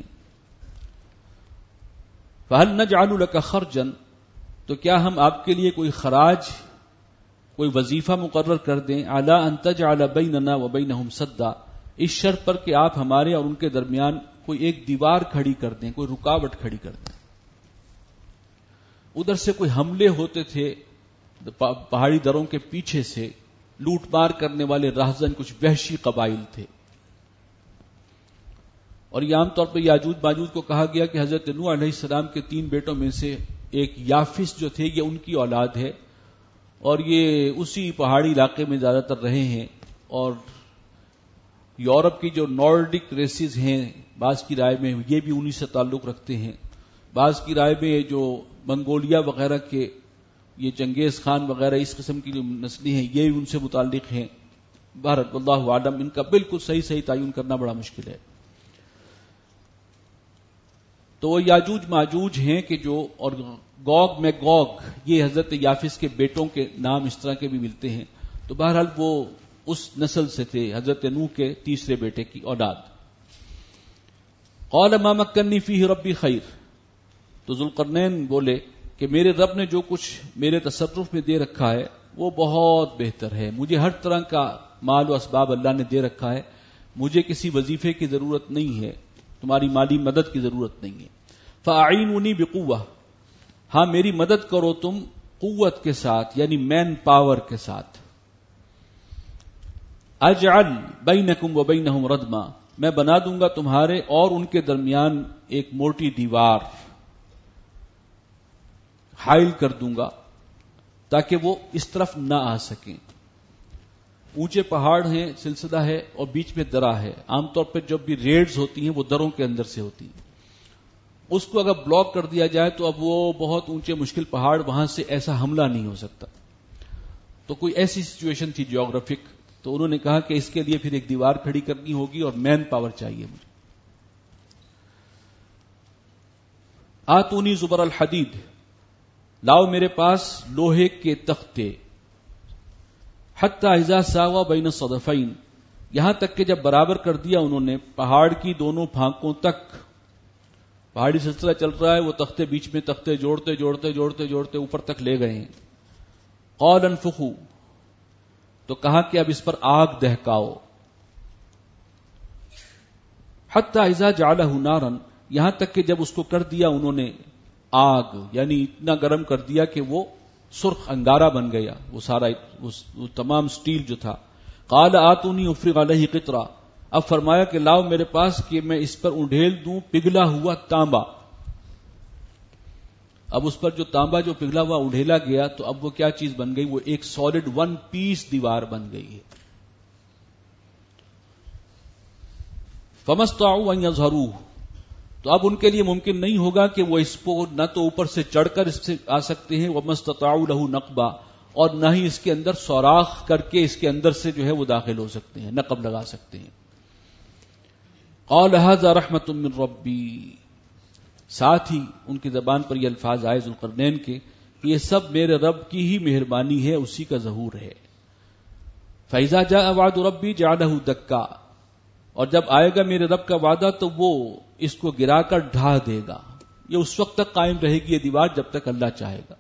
فہل نجعل لک خرجا، تو کیا ہم آپ کے لیے کوئی خراج، کوئی وظیفہ مقرر کر دیں، علی ان تجعل بیننا و بینہم سدا، اس شرط پر کہ آپ ہمارے اور ان کے درمیان کوئی ایک دیوار کھڑی کر دیں، کوئی رکاوٹ کھڑی کر دیں. ادھر سے کوئی حملے ہوتے تھے پہاڑی دروں کے پیچھے سے، لوٹ مار کرنے والے راہزن کچھ وحشی قبائل تھے. اور یہ عام طور پہ یاجوج ماجوج کو کہا گیا کہ حضرت نوح علیہ السلام کے 3 بیٹوں میں سے ایک یافس جو تھے یہ ان کی اولاد ہے، اور یہ اسی پہاڑی علاقے میں زیادہ تر رہے ہیں. اور یورپ کی جو نارڈک ریسز ہیں، بعض کی رائے میں یہ بھی انہی سے تعلق رکھتے ہیں، بعض کی رائے میں جو منگولیا وغیرہ کے یہ چنگیز خان وغیرہ اس قسم کی جو نسلیں ہیں یہ بھی ان سے متعلق ہیں. بہرحال واللہ عالم، ان کا بالکل صحیح تعین کرنا بڑا مشکل ہے. تو وہ یاجوج ماجوج ہیں کہ جو، اور گوگ میگوگ یہ حضرت یافس کے بیٹوں کے نام اس طرح کے بھی ملتے ہیں. تو بہرحال وہ اس نسل سے تھے، حضرت نوح کے تیسرے بیٹے کی اولاد. قال ما مکنی فیہ ربی خیر، تو ذوالقرنین بولے کہ میرے رب نے جو کچھ میرے تصرف میں دے رکھا ہے وہ بہت بہتر ہے، مجھے ہر طرح کا مال و اسباب اللہ نے دے رکھا ہے، مجھے کسی وظیفے کی ضرورت نہیں ہے، تمہاری مالی مدد کی ضرورت نہیں ہے. فاعینونی بقوہ، ہاں میری مدد کرو تم قوت کے ساتھ، یعنی مین پاور کے ساتھ. اجعل بینکم و بینہم ردما، میں بنا دوں گا تمہارے اور ان کے درمیان ایک موٹی دیوار، حائل کر دوں گا تاکہ وہ اس طرف نہ آ سکیں. اونچے پہاڑ ہیں، سلسلہ ہے اور بیچ میں درہ ہے. عام طور پہ جب بھی ریڈز ہوتی ہیں وہ دروں کے اندر سے ہوتی ہیں. اس کو اگر بلاک کر دیا جائے تو اب وہ بہت اونچے مشکل پہاڑ، وہاں سے ایسا حملہ نہیں ہو سکتا. تو کوئی ایسی سچویشن تھی جیوگرافک، تو انہوں نے کہا کہ اس کے لیے پھر ایک دیوار کھڑی کرنی ہوگی اور مین پاور چاہیے مجھے. آتونی زبر الحدید، لاؤ میرے پاس لوہے کے تختے. حتی اذا ساوا بین الصدفین، یہاں تک کہ جب برابر کر دیا انہوں نے پہاڑ کی دونوں پھانکوں تک. پہاڑی سلسلہ چل رہا ہے، وہ تختے بیچ میں تختے جوڑتے جوڑتے جوڑتے جوڑتے اوپر تک لے گئے ہیں. قال انفخوا، تو کہا کہ اب اس پر آگ دہکاؤ. حتی اذا جعلہ نارا، یہاں تک کہ جب اس کو کر دیا انہوں نے آگ، یعنی اتنا گرم کر دیا کہ وہ سرخ انگارہ بن گیا، وہ سارا وہ تمام سٹیل جو تھا. قال آتونی افرغ علیہ قطرہ، اب فرمایا کہ لاؤ میرے پاس کہ میں اس پر اونڈھیل دوں پگھلا ہوا تانبا. اب اس پر جو تانبا جو پگھلا ہوا اونڈھیلا گیا تو اب وہ کیا چیز بن گئی، وہ ایک سالڈ 1 پیس دیوار بن گئی ہے. فما استطاعوا ان یظہروہ، تو اب ان کے لیے ممکن نہیں ہوگا کہ وہ اس کو نہ تو اوپر سے چڑھ کر اس سے آ سکتے ہیں وَمَا اسْتَطَاعُوا لَهُ نَقْبًا، اور نہ ہی اس کے اندر سوراخ کر کے اس کے اندر سے جو ہے وہ داخل ہو سکتے ہیں، نقب لگا سکتے ہیں. قَالَ هَذَا رَحْمَةٌ مِّن رَّبِّي، ساتھ ہی ان کی زبان پر یہ الفاظ آئے ذوالقرنین کے کہ یہ سب میرے رب کی ہی مہربانی ہے، اسی کا ظہور ہے. فَإِذَا جَاءَ وَعْدُ رَبِّي جَعَلَهُ دَكًّا، اور جب آئے گا میرے رب کا وعدہ تو وہ اس کو گرا کر ڈھا دے گا. یہ اس وقت تک قائم رہے گی یہ دیوار جب تک اللہ چاہے گا.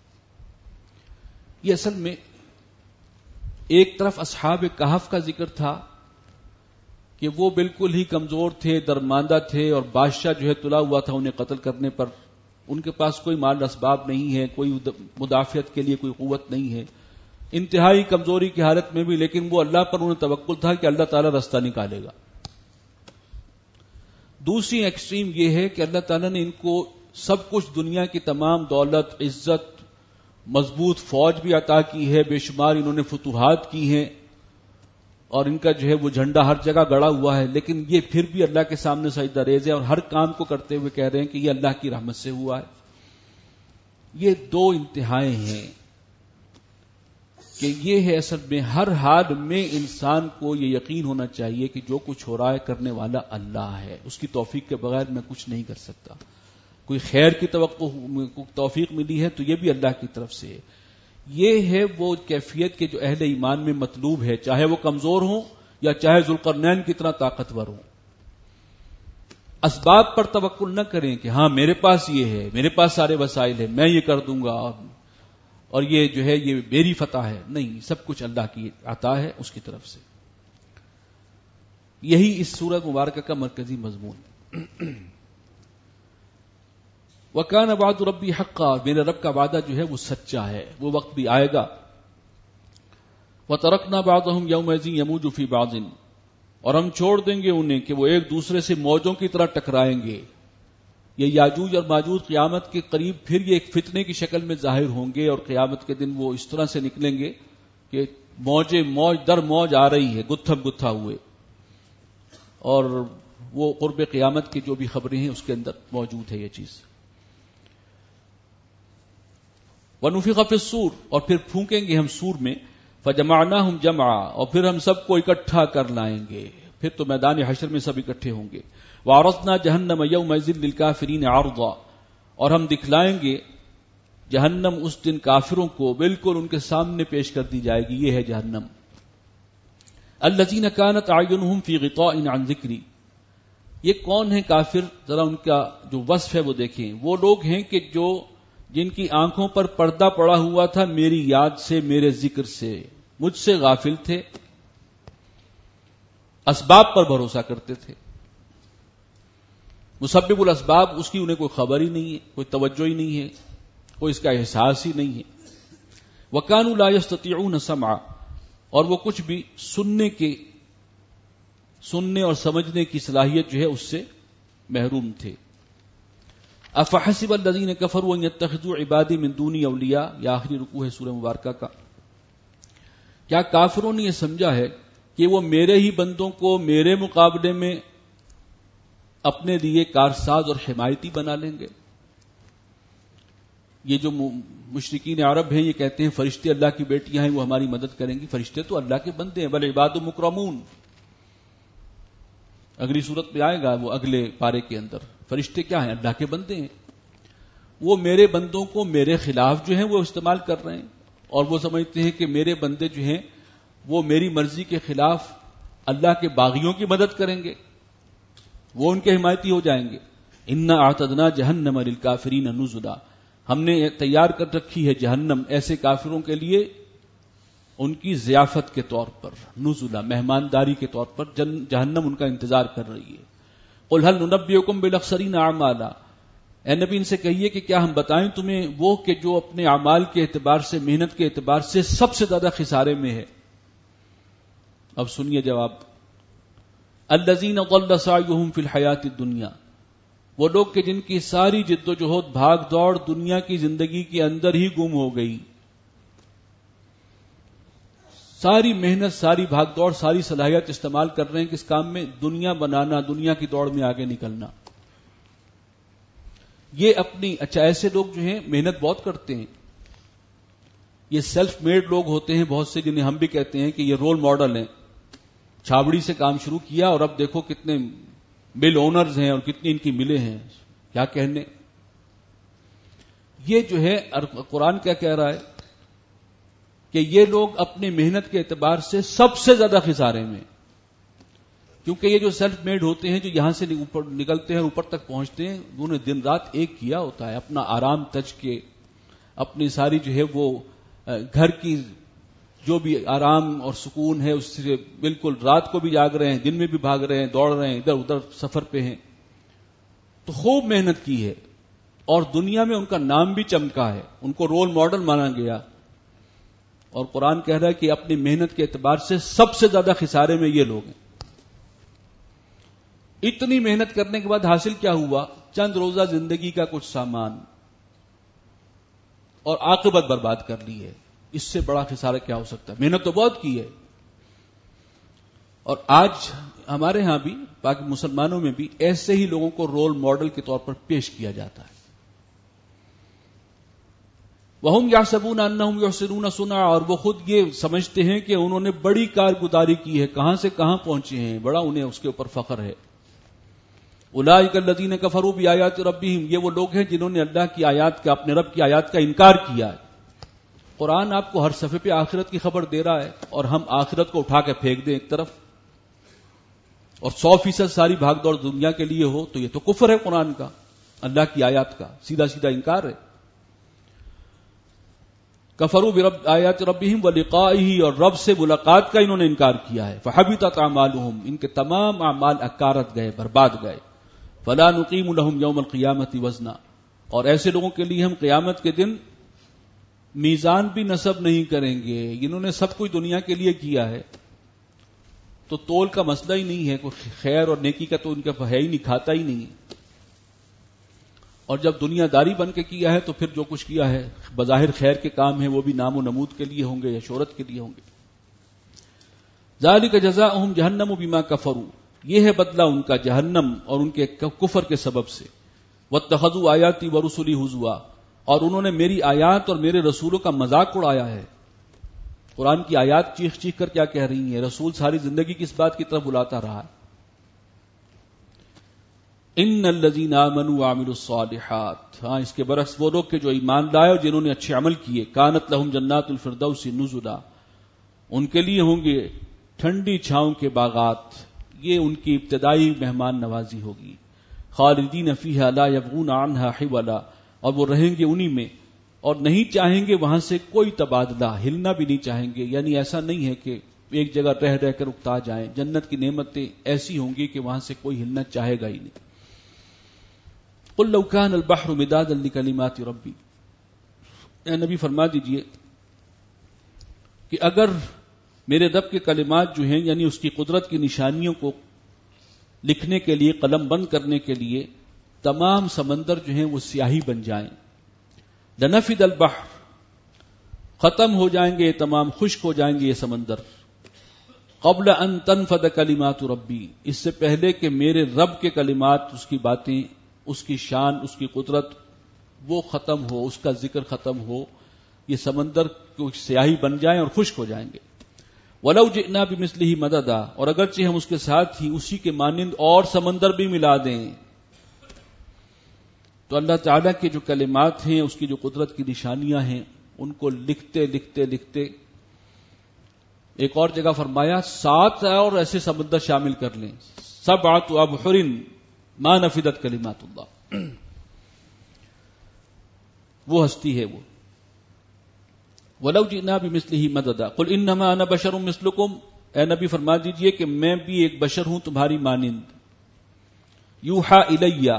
یہ اصل میں ایک طرف اصحاب کہف کا ذکر تھا کہ وہ بالکل ہی کمزور تھے، درماندہ تھے، اور بادشاہ جو ہے تلا ہوا تھا انہیں قتل کرنے پر. ان کے پاس کوئی مال اسباب نہیں ہے، کوئی مدافعت کے لیے کوئی قوت نہیں ہے، انتہائی کمزوری کی حالت میں بھی، لیکن وہ اللہ پر انہیں توکل تھا کہ اللہ تعالیٰ راستہ نکالے گا. دوسری ایکسٹریم یہ ہے کہ اللہ تعالیٰ نے ان کو سب کچھ، دنیا کی تمام دولت، عزت، مضبوط فوج بھی عطا کی ہے، بے شمار انہوں نے فتوحات کی ہیں، اور ان کا جو ہے وہ جھنڈا ہر جگہ گڑا ہوا ہے، لیکن یہ پھر بھی اللہ کے سامنے سجدہ ریز ہے اور ہر کام کو کرتے ہوئے کہہ رہے ہیں کہ یہ اللہ کی رحمت سے ہوا ہے. یہ دو انتہائیں ہیں کہ یہ ہے اصل میں ہر حال میں انسان کو یہ یقین ہونا چاہیے کہ جو کچھ ہو رہا ہے کرنے والا اللہ ہے، اس کی توفیق کے بغیر میں کچھ نہیں کر سکتا. کوئی خیر کی توفیق ملی ہے تو یہ بھی اللہ کی طرف سے ہے. یہ ہے وہ کیفیت کے جو اہل ایمان میں مطلوب ہے، چاہے وہ کمزور ہوں یا چاہے ذوالقرنین کی طرح طاقتور ہوں. اسباب پر توکل نہ کریں کہ ہاں میرے پاس یہ ہے، میرے پاس سارے وسائل ہیں، میں یہ کر دوں گا اور یہ جو ہے یہ میری فتح ہے. نہیں، سب کچھ اللہ کی عطا ہے، اس کی طرف سے. یہی اس سورۃ مبارکہ کا مرکزی مضمون. وَكَانَ وَعْدُ رَبِّي حَقًّا، میرے رب کا وعدہ جو ہے وہ سچا ہے، وہ وقت بھی آئے گا. وَتَرَكْنَا بَعْضَهُمْ يَوْمَئِذٍ يَمُوجُ فِي بَعْضٍ، اور ہم چھوڑ دیں گے انہیں کہ وہ ایک دوسرے سے موجوں کی طرح ٹکرائیں گے. یہ یاجوج اور ماجوج قیامت کے قریب پھر یہ ایک فتنے کی شکل میں ظاہر ہوں گے، اور قیامت کے دن وہ اس طرح سے نکلیں گے کہ موج در موج آ رہی ہے، گتھم گتھا ہوئے، اور وہ قرب قیامت کی جو بھی خبریں ہیں اس کے اندر موجود ہے یہ چیز. وَنُفِخَ فِي الصُّورِ، اور پھر پھونکیں گے ہم سور میں. فَجَمَعْنَاهُمْ جَمْعًا، اور پھر ہم سب کو اکٹھا کر لائیں گے، پھر تو میدان حشر میں سب اکٹھے ہوں گے. وَعَرَضْنَا جَهَنَّمَ يَوْمَئِذٍ لِلْكَافِرِينَ عَرْضًا، اور ہم دکھلائیں گے جہنم اس دن کافروں کو بالکل ان کے سامنے پیش کر دی جائے گی. یہ ہے جہنم. الَّذِينَ كَانَتْ أَعْيُنُهُمْ فِي غِطَاءٍ عَنْ ذِكْرِي، یہ کون ہیں کافر؟ ذرا ان کا جو وصف ہے وہ دیکھیں. وہ لوگ ہیں کہ جن کی آنکھوں پر پردہ پڑا ہوا تھا میری یاد سے، میرے ذکر سے، مجھ سے غافل تھے، اسباب پر بھروسہ کرتے تھے. مسبب الاسباب اس کی انہیں کوئی خبر ہی نہیں ہے، کوئی توجہ ہی نہیں ہے، کوئی اس کا احساس ہی نہیں ہے. وَكَانُوا لَا يَسْتَطِيعُونَ سَمْعًا، اور وہ کچھ بھی سننے اور سمجھنے کی صلاحیت جو ہے اس سے محروم تھے. افحسب الذین کفروا ان یتخذوا عبادی من دونی اولیاء، یہ آخری رکوع ہے سورہ مبارکہ کا. کیا کافروں نے یہ سمجھا ہے کہ وہ میرے ہی بندوں کو میرے مقابلے میں اپنے لیے کارساز اور حمایتی بنا لیں گے؟ یہ جو مشرکین عرب ہیں یہ کہتے ہیں فرشتے اللہ کی بیٹیاں ہیں، وہ ہماری مدد کریں گی. فرشتے تو اللہ کے بندے ہیں. بل عباد مکرمون، اگلی صورت میں آئے گا وہ اگلے پارے کے اندر. فرشتے کیا ہیں؟ اللہ کے بندے ہیں. وہ میرے بندوں کو میرے خلاف جو ہیں وہ استعمال کر رہے ہیں، اور وہ سمجھتے ہیں کہ میرے بندے جو ہیں وہ میری مرضی کے خلاف اللہ کے باغیوں کی مدد کریں گے، وہ ان کے حمایتی ہو جائیں گے. انا اعتدنا جہنم للکافرین نزلا، ہم نے تیار کر رکھی ہے جہنم ایسے کافروں کے لیے ان کی ضیافت کے طور پر، نزلا مہمانداری کے طور پر جہنم ان کا انتظار کر رہی ہے. قل هل ننبئکم بالاخسرین اعمالا، اے نبی ان سے کہیے کہ کیا ہم بتائیں تمہیں وہ کہ جو اپنے اعمال کے اعتبار سے، محنت کے اعتبار سے سب سے زیادہ خسارے میں ہے. اب سنیے جواب. الذین ضل سعیهم فی الحیاۃ الدنیا، وہ لوگ کہ جن کی ساری جد و جہد بھاگ دوڑ دنیا کی زندگی کے اندر ہی گم ہو گئی. ساری محنت، ساری بھاگ دوڑ، ساری صلاحیت استعمال کر رہے ہیں کس کام میں؟ دنیا بنانا، دنیا کی دوڑ میں آگے نکلنا. یہ اپنی اچھا ایسے لوگ جو ہیں محنت بہت کرتے ہیں، یہ سیلف میڈ لوگ ہوتے ہیں بہت سے، جنہیں ہم بھی کہتے ہیں کہ یہ رول ماڈل ہیں، چھاوڑی سے کام شروع کیا اور اب دیکھو کتنے مل اونرز ہیں اور کتنی ان کی ملیں ہیں، کیا کہنے. یہ جو ہے قرآن کیا کہہ رہا ہے کہ یہ لوگ اپنی محنت کے اعتبار سے سب سے زیادہ خسارے میں، کیونکہ یہ جو سیلف میڈ ہوتے ہیں، جو یہاں سے اوپر نکلتے ہیں اوپر تک پہنچتے ہیں، انہوں نے دن رات ایک کیا ہوتا ہے، اپنا آرام تج کے، اپنی ساری جو ہے وہ گھر کی جو بھی آرام اور سکون ہے اس سے بالکل رات کو بھی جاگ رہے ہیں، دن میں بھی بھاگ رہے ہیں، دوڑ رہے ہیں، ادھر ادھر سفر پہ ہیں، تو خوب محنت کی ہے اور دنیا میں ان کا نام بھی چمکا ہے، ان کو رول ماڈل مانا گیا. اور قرآن کہہ رہا ہے کہ اپنی محنت کے اعتبار سے سب سے زیادہ خسارے میں یہ لوگ ہیں. اتنی محنت کرنے کے بعد حاصل کیا ہوا؟ چند روزہ زندگی کا کچھ سامان اور عاقبت برباد کر لی ہے. اس سے بڑا خسارہ کیا ہو سکتا ہے؟ محنت تو بہت کی ہے. اور آج ہمارے ہاں بھی باقی مسلمانوں میں بھی ایسے ہی لوگوں کو رول ماڈل کے طور پر پیش کیا جاتا ہے. وَهُمْ يَحْسَبُونَ أَنَّهُمْ يُحْسِنُونَ صُنْعًا، اور وہ خود یہ سمجھتے ہیں کہ انہوں نے بڑی کارگزاری کی ہے، کہاں سے کہاں پہنچے ہیں، بڑا انہیں اس کے اوپر فخر ہے. اولئک الذین کفروا بآیات ربہم، یہ وہ لوگ ہیں جنہوں نے اللہ کی آیات کا، اپنے رب کی آیات کا انکار کیا ہے. قرآن آپ کو ہر صفحے پہ آخرت کی خبر دے رہا ہے اور ہم آخرت کو اٹھا کے پھینک دیں ایک طرف اور 100% ساری بھاگ دوڑ دنیا کے لیے ہو، تو یہ تو کفر ہے قرآن کا، اللہ کی آیات کا سیدھا سیدھا انکار ہے. کفروا برب آیات ربہم ولقائہ، اور رب سے ملاقات کا انہوں نے انکار کیا ہے. فحبطت اعمالہم، ان کے تمام اعمال اکارت گئے، برباد گئے. فلا نقیم لہم یوم القیامۃ وزنا، اور ایسے لوگوں کے لیے ہم قیامت کے دن میزان بھی نصب نہیں کریں گے. انہوں نے سب کچھ دنیا کے لیے کیا ہے تو تول کا مسئلہ ہی نہیں ہے، کوئی خیر اور نیکی کا تو ان کا ہے ہی نہیں، کھاتا ہی نہیں. اور جب دنیا داری بن کے کیا ہے تو پھر جو کچھ کیا ہے بظاہر خیر کے کام ہیں وہ بھی نام و نمود کے لیے ہوں گے یا شہرت کے لیے ہوں گے. ذالک جزاؤہم جہنم بما کفروا، یہ ہے بدلہ ان کا جہنم اور ان کے کفر کے سبب سے. واتخذوا آیاتی ورسلی ہزوا، اور انہوں نے میری آیات اور میرے رسولوں کا مذاق اڑایا ہے. قرآن کی آیات چیخ چیخ کر کیا کہہ رہی ہیں، رسول ساری زندگی کس بات کی طرف بلاتا رہا. ان الذین آمنوا وعملوا الصالحات، ہاں اس کے برعکس وہ لوگ کہ جو ایمان لائے اور جنہوں نے اچھے عمل کیے. کانت لہم جنات الفردوس نزلا، ان کے لیے ہوں گے ٹھنڈی چھاؤں کے باغات، یہ ان کی ابتدائی مہمان نوازی ہوگی. خالدین فیہا لا یبغون عنہا حولا، اور وہ رہیں گے انہی میں اور نہیں چاہیں گے وہاں سے کوئی تبادلہ، ہلنا بھی نہیں چاہیں گے. یعنی ایسا نہیں ہے کہ ایک جگہ رہ رہ کر اکتا جائیں. جنت کی نعمتیں ایسی ہوں گی کہ وہاں سے کوئی ہلنا چاہے گا ہی نہیں. قل لو کان البحر مدادا لکلمات ربی، اے نبی فرما دیجئے کہ اگر میرے رب کے کلمات جو ہیں یعنی اس کی قدرت کی نشانیوں کو لکھنے کے لیے، قلم بند کرنے کے لیے تمام سمندر جو ہیں وہ سیاہی بن جائیں، لنفد البحر، ختم ہو جائیں گے یہ تمام، خشک ہو جائیں گے یہ سمندر. قبل ان تنفد کلمات ربی، اس سے پہلے کہ میرے رب کے کلمات، اس کی باتیں، اس کی شان، اس کی قدرت وہ ختم ہو، اس کا ذکر ختم ہو، یہ سمندر کو سیاہی بن جائیں اور خشک ہو جائیں گے. وَلَوْ جِئْنَا بِمِثْلِهِ مَدَدًا، اور اگرچہ ہم اس کے ساتھ ہی اسی کے مانند اور سمندر بھی ملا دیں. تو اللہ تعالیٰ کے جو کلمات ہیں، اس کی جو قدرت کی نشانیاں ہیں، ان کو لکھتے لکھتے لکھتے ایک اور جگہ فرمایا 7 اور ایسے سمندر شامل کر لیں. 7 أبحر ما نفدت کلمات اللہ، وہ ہستی ہے وہ. وَلَوْ جِئْنَا بِمِثْلِهِ مَدَدًا قُلْ إِنَّمَا أَنَا بَشَرٌ مِثْلُكُمْ، اے نبی فرما دیجئے کہ میں بھی ایک بشر ہوں تمہاری مانند. یوحا الیہ،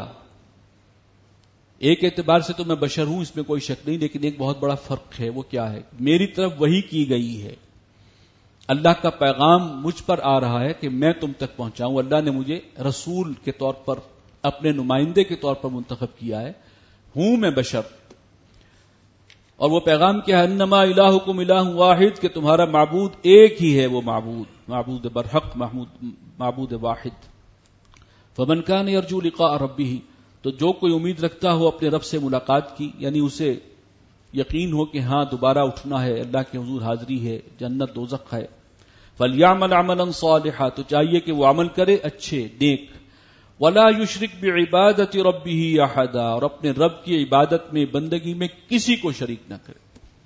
ایک اعتبار سے تو میں بشر ہوں، اس میں کوئی شک نہیں، لیکن ایک بہت بڑا فرق ہے. وہ کیا ہے؟ میری طرف وحی کی گئی ہے، اللہ کا پیغام مجھ پر آ رہا ہے کہ میں تم تک پہنچاؤں. اللہ نے مجھے رسول کے طور پر، اپنے نمائندے کے طور پر منتخب کیا ہے. ہوں میں بشر، اور وہ پیغام کیا ہے؟ انما الہکم الہ واحد، کہ تمہارا معبود ایک ہی ہے، وہ معبود برحق، معبود واحد. فمن کان یرجو لقاء ربہ، تو جو کوئی امید رکھتا ہو اپنے رب سے ملاقات کی، یعنی اسے یقین ہو کہ ہاں دوبارہ اٹھنا ہے، اللہ کے حضور حاضری ہے، جنت دوزخ ہے، فَلْيَعْمَلْ عَمَلًا صَالِحًا، تو چاہیے کہ وہ عمل کرے اچھے نیک، وَلَا يُشْرِكْ بِعِبَادَةِ رَبِّهِ أَحَدًا، اور اپنے رب کی عبادت میں بندگی میں کسی کو شریک نہ کرے۔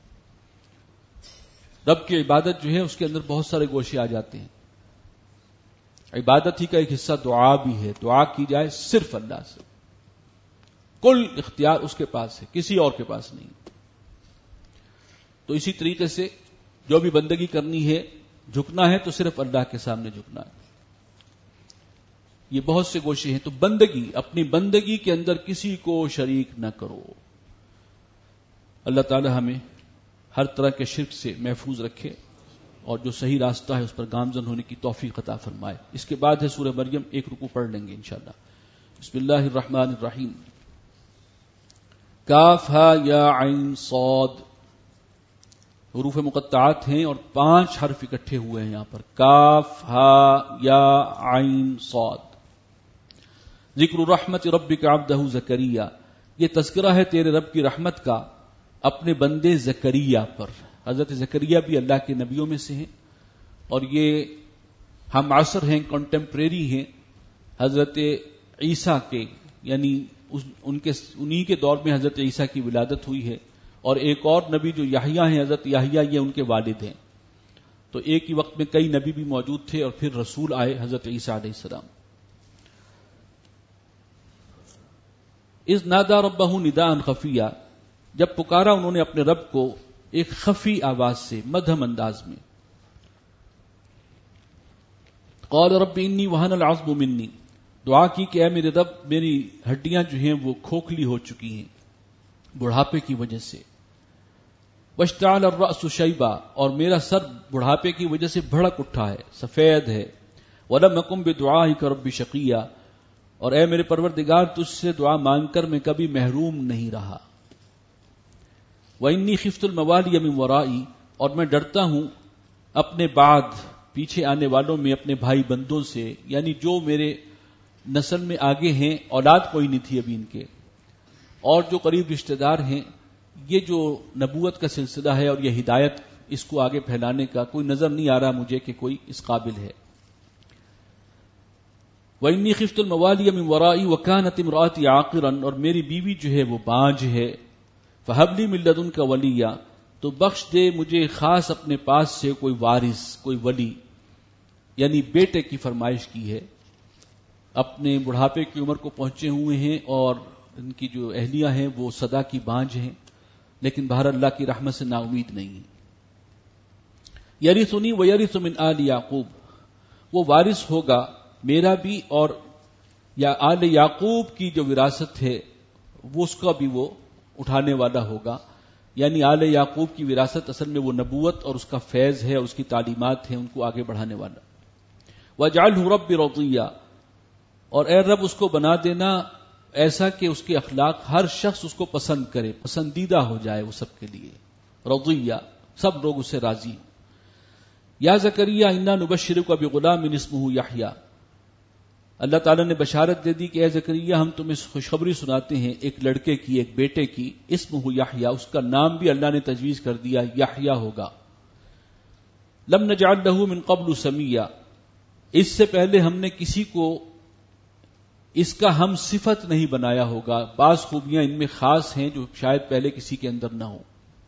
رب کی عبادت جو ہے اس کے اندر بہت سارے گوشے آ جاتے ہیں۔ عبادت ہی کا ایک حصہ دعا بھی ہے، دعا کی جائے صرف اللہ سے، کل اختیار اس کے پاس ہے، کسی اور کے پاس نہیں۔ تو اسی طریقے سے جو بھی بندگی کرنی ہے، جھکنا ہے تو صرف اللہ کے سامنے جھکنا ہے۔ یہ بہت سے گوشے ہیں۔ تو بندگی، اپنی بندگی کے اندر کسی کو شریک نہ کرو۔ اللہ تعالی ہمیں ہر طرح کے شرک سے محفوظ رکھے اور جو صحیح راستہ ہے اس پر گامزن ہونے کی توفیق عطا فرمائے۔ اس کے بعد ہے سورہ مریم، ایک رکوع پڑھ لیں گے انشاءاللہ۔ بسم اللہ الرحمن الرحیم۔ کاف ہا یا عین صاد، حروف مقطعات ہیں اور 5 حرف اکٹھے ہوئے ہیں یہاں پر، کاف ہا یا عین صاد۔ ذکر رحمت ربک عبدہ زکریا، یہ تذکرہ ہے تیرے رب کی رحمت کا اپنے بندے زکریا پر۔ حضرت زکریا بھی اللہ کے نبیوں میں سے ہیں اور یہ ہم عصر ہیں، کنٹمپریری ہیں حضرت عیسیٰ کے، یعنی انہی کے دور میں حضرت عیسیٰ کی ولادت ہوئی ہے، اور ایک اور نبی جو یحییٰ ہیں، حضرت یحییٰ، یہ ان کے والد ہیں۔ تو ایک ہی وقت میں کئی نبی بھی موجود تھے اور پھر رسول آئے حضرت عیسیٰ علیہ السلام۔ اذ نادى ربه نداء خفیا، جب پکارا انہوں نے اپنے رب کو ایک خفی آواز سے، مدھم انداز میں۔ قال رب انی وہن العظم منی، دعا کی کہ اے میرے رب میری ہڈیاں جو ہیں وہ کھوکھلی ہو چکی ہیں بڑھاپے کی وجہ سے، واشتعل الرأس شیبا، اور میرا سر بڑھاپے کی وجہ سے بھڑک اٹھا ہے، سفید ہے، ولم اکن بدعائک رب شقیا، اور اے میرے پروردگار تجھ سے دعا مانگ کر میں کبھی محروم نہیں رہا۔ وَإِنِّي خِفْتُ الْمَوَالِيَ مِنْ وَرَائِي، اور میں ڈرتا ہوں اپنے بعد پیچھے آنے والوں میں اپنے بھائی بندوں سے، یعنی جو میرے نسل میں آگے ہیں، اولاد کوئی نہیں تھی ابھی ان کے، اور جو قریب رشتہ دار ہیں، یہ جو نبوت کا سلسلہ ہے اور یہ ہدایت اس کو آگے پھیلانے کا کوئی نظر نہیں آ رہا مجھے کہ کوئی اس قابل ہے۔ وَإِنِّي خِفْتُ الْمَوَالِيَ مِنْ وَرَائِي وَكَانَتِ امْرَأَتِي عَاقِرًا، اور میری بیوی جو ہے وہ بانجھ ہے، فَهَبْ لِي مِن لَّدُنكَ وَلِيًّا، تو بخش دے مجھے خاص اپنے پاس سے کوئی وارث، کوئی ولی، یعنی بیٹے کی فرمائش کی ہے۔ اپنے بڑھاپے کی عمر کو پہنچے ہوئے ہیں اور ان کی جو اہلیہ ہیں وہ صدا کی بانجھ ہیں، لیکن بہر اللہ کی رحمت سے نا امید نہیں ہے۔ یرثنی ویرث من آل یعقوب، وہ وارث ہوگا میرا بھی اور یا آل یعقوب کی جو وراثت ہے وہ اس کا بھی وہ اٹھانے والا ہوگا، یعنی آل یعقوب کی وراثت اصل میں وہ نبوت اور اس کا فیض ہے اور اس کی تعلیمات ہیں، ان کو آگے بڑھانے والا۔ وَاجْعَلْهُ رَبِّ رَضِيًّا، اور اے رب اس کو بنا دینا ایسا کہ اس کے اخلاق ہر شخص اس کو پسند کرے، پسندیدہ ہو جائے وہ سب کے لیے، رضیہ، سب لوگ اس سے راضی۔ یا زکریا انا نبشرک بغلام اسمہ یحییٰ، اللہ تعالیٰ نے بشارت دے دی کہ اے زکریا ہم تمہیں خوشخبری سناتے ہیں ایک لڑکے کی، ایک بیٹے کی، اسمہ یحییٰ، اس کا نام بھی اللہ نے تجویز کر دیا یحییٰ ہوگا۔ لم نجعل لہ من قبل سمیہ، اس سے پہلے ہم نے کسی کو اس کا ہم صفت نہیں بنایا ہوگا، بعض خوبیاں ان میں خاص ہیں جو شاید پہلے کسی کے اندر نہ ہو۔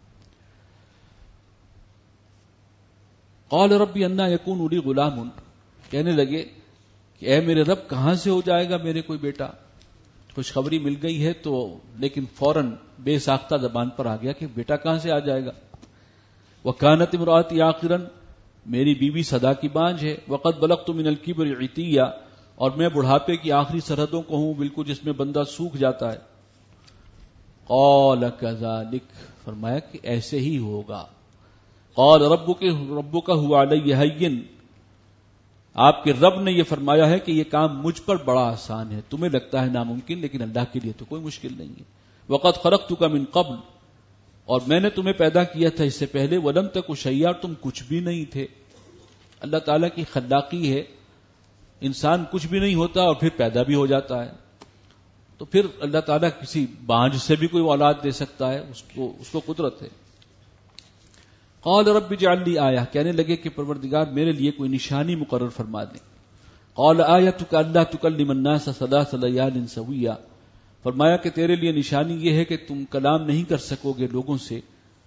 قال ربی انا یکون لی غلام، کہنے لگے کہ اے میرے رب کہاں سے ہو جائے گا میرے کوئی بیٹا؟ خوشخبری مل گئی ہے تو لیکن فوراً بے ساختہ زبان پر آ گیا کہ بیٹا کہاں سے آ جائے گا۔ وکانت امراتی عاقرا، میری بیوی صدا کی بانجھ ہے، وقد بلغت من الکبر عتیہ، اور میں بڑھاپے کی آخری سرحدوں کو ہوں، بالکل جس میں بندہ سوکھ جاتا ہے۔ قال کذالک، فرمایا کہ ایسے ہی ہوگا۔ قال ربک هو علی ہین، آپ کے رب نے یہ فرمایا ہے کہ یہ کام مجھ پر بڑا آسان ہے، تمہیں لگتا ہے ناممکن لیکن اللہ کے لیے تو کوئی مشکل نہیں ہے۔ وقد خلقتک من قبل، اور میں نے تمہیں پیدا کیا تھا اس سے پہلے، ولم تک شیئا، تم کچھ بھی نہیں تھے۔ اللہ تعالیٰ کی خلاقی ہے، انسان کچھ بھی نہیں ہوتا اور پھر پیدا بھی ہو جاتا ہے۔ تو پھر اللہ تعالیٰ کسی بانجھ سے بھی کوئی اولاد دے سکتا ہے، اس کو قدرت ہے. قال رب اجعل لی آیہ، کہنے لگے کہ پروردگار میرے لیے کوئی نشانی مقرر فرما دیں. قال آیتک الا تکلم الناس ثلاث لیال سویا، فرمایا کہ تیرے لیے نشانی یہ ہے کہ تم کلام نہیں کر سکو گے لوگوں سے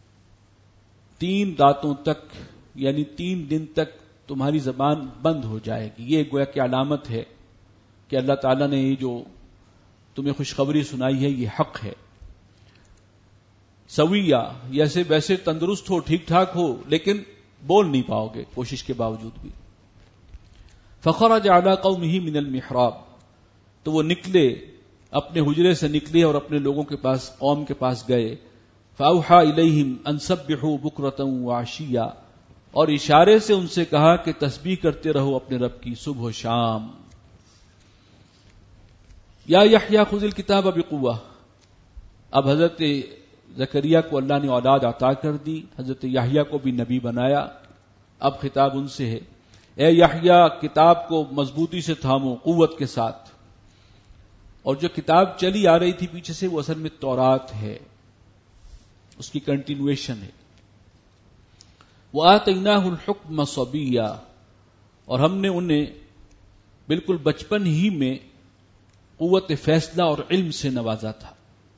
3 راتوں تک، یعنی 3 دن تک تمہاری زبان بند ہو جائے گی. یہ گویا کہ علامت ہے کہ اللہ تعالیٰ نے یہ جو تمہیں خوشخبری سنائی ہے یہ حق ہے. سویہ، جیسے ویسے تندرست ہو، ٹھیک ٹھاک ہو، لیکن بول نہیں پاؤ گے کوشش کے باوجود بھی. فخرج علی قومہ من المحراب، تو وہ نکلے، اپنے حجرے سے نکلے اور اپنے لوگوں کے پاس، قوم کے پاس گئے. فاوحى الیہم ان سبحوا بکرۃ وعشیا، اور اشارے سے ان سے کہا کہ تسبیح کرتے رہو اپنے رب کی صبح و شام. یا یحییٰ خذ الکتاب بقوہ، اب حضرت زکریا کو اللہ نے اولاد عطا کر دی، حضرت یحییٰ کو بھی نبی بنایا. اب خطاب ان سے ہے، اے یحییٰ کتاب کو مضبوطی سے تھامو، قوت کے ساتھ. اور جو کتاب چلی آ رہی تھی پیچھے سے وہ اصل میں تورات ہے، اس کی کنٹینویشن ہے. وَآتَيْنَاهُ الْحُكْمَ صَبِيًّا، اور ہم نے انہیں بالکل بچپن ہی میں قوت فیصلہ اور علم سے نوازا تھا.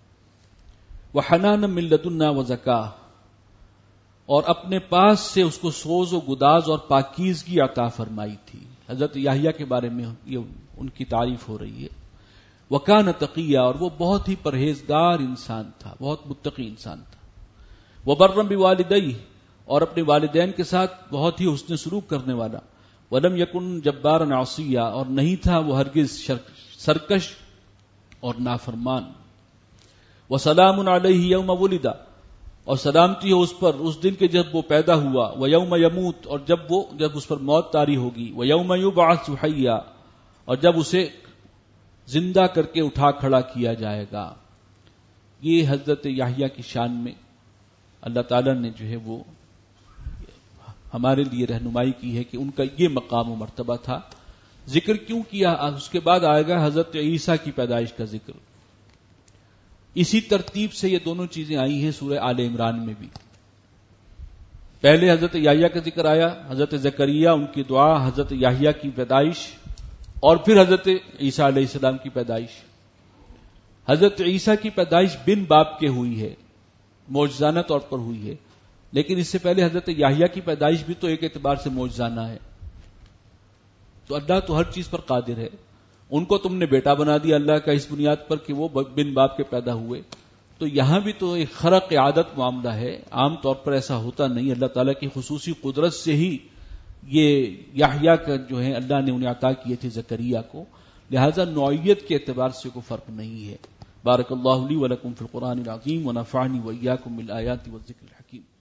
وَحَنَانًا مِن لَّدُنَّا وَزَكَاةً، اور اپنے پاس سے اس کو سوز و گداز اور پاکیزگی عطا فرمائی تھی. حضرت یحییٰ کے بارے میں یہ ان کی تعریف ہو رہی ہے. وَكَانَ تَقِيًّا، اور وہ بہت ہی پرہیزگار انسان تھا، بہت متقی انسان تھا. وَبَرًّا بِوَالِدَيْهِ، اور اپنے والدین کے ساتھ بہت ہی حسن سلوک کرنے والا. وَلَمْ يَكُنْ جَبَّارًا عَصِيًّا، اور نہیں تھا وہ ہرگز سرکش اور نافرمان. وَسَلَامٌ عَلَيْهِ يَوْمَ وُلِدَ، اور سلامتی ہو اس پر اس دن کے جب وہ پیدا ہوا. وَيَوْمَ يَمُوتُ، اور جب اس پر موت طاری ہوگی. وَيَوْمَ يُبْعَثُ حَيًّا، اور جب اسے زندہ کر کے اٹھا کھڑا کیا جائے گا. یہ حضرت یحییٰ کی شان میں اللہ تعالیٰ نے جو ہے وہ ہمارے لیے رہنمائی کی ہے کہ ان کا یہ مقام و مرتبہ تھا. ذکر کیوں کیا؟ اس کے بعد آئے گا حضرت عیسیٰ کی پیدائش کا ذکر. اسی ترتیب سے یہ دونوں چیزیں آئی ہیں سورہ آل عمران میں بھی. پہلے حضرت یحییٰ کا ذکر آیا، حضرت زکریا ان کی دعا، حضرت یحییٰ کی پیدائش، اور پھر حضرت عیسیٰ علیہ السلام کی پیدائش. حضرت عیسیٰ کی پیدائش بن باپ کے ہوئی ہے، معجزانہ طور پر ہوئی ہے، لیکن اس سے پہلے حضرت یحییٰ کی پیدائش بھی تو ایک اعتبار سے معجزانہ ہے. تو اللہ تو ہر چیز پر قادر ہے. ان کو تم نے بیٹا بنا دیا اللہ کا اس بنیاد پر کہ وہ بن باپ کے پیدا ہوئے. تو یہاں بھی تو ایک خرق عادت معاملہ ہے، عام طور پر ایسا ہوتا نہیں. اللہ تعالیٰ کی خصوصی قدرت سے ہی یہ یحییٰ کا جو ہے اللہ نے انہیں عطا کیے تھے زکریا کو، لہذا نوعیت کے اعتبار سے کوئی فرق نہیں ہے. بارک اللہ لی ولکم فی القرآن العظیم ونفعنی وإیاکم بالآیات والذکر الحکیم.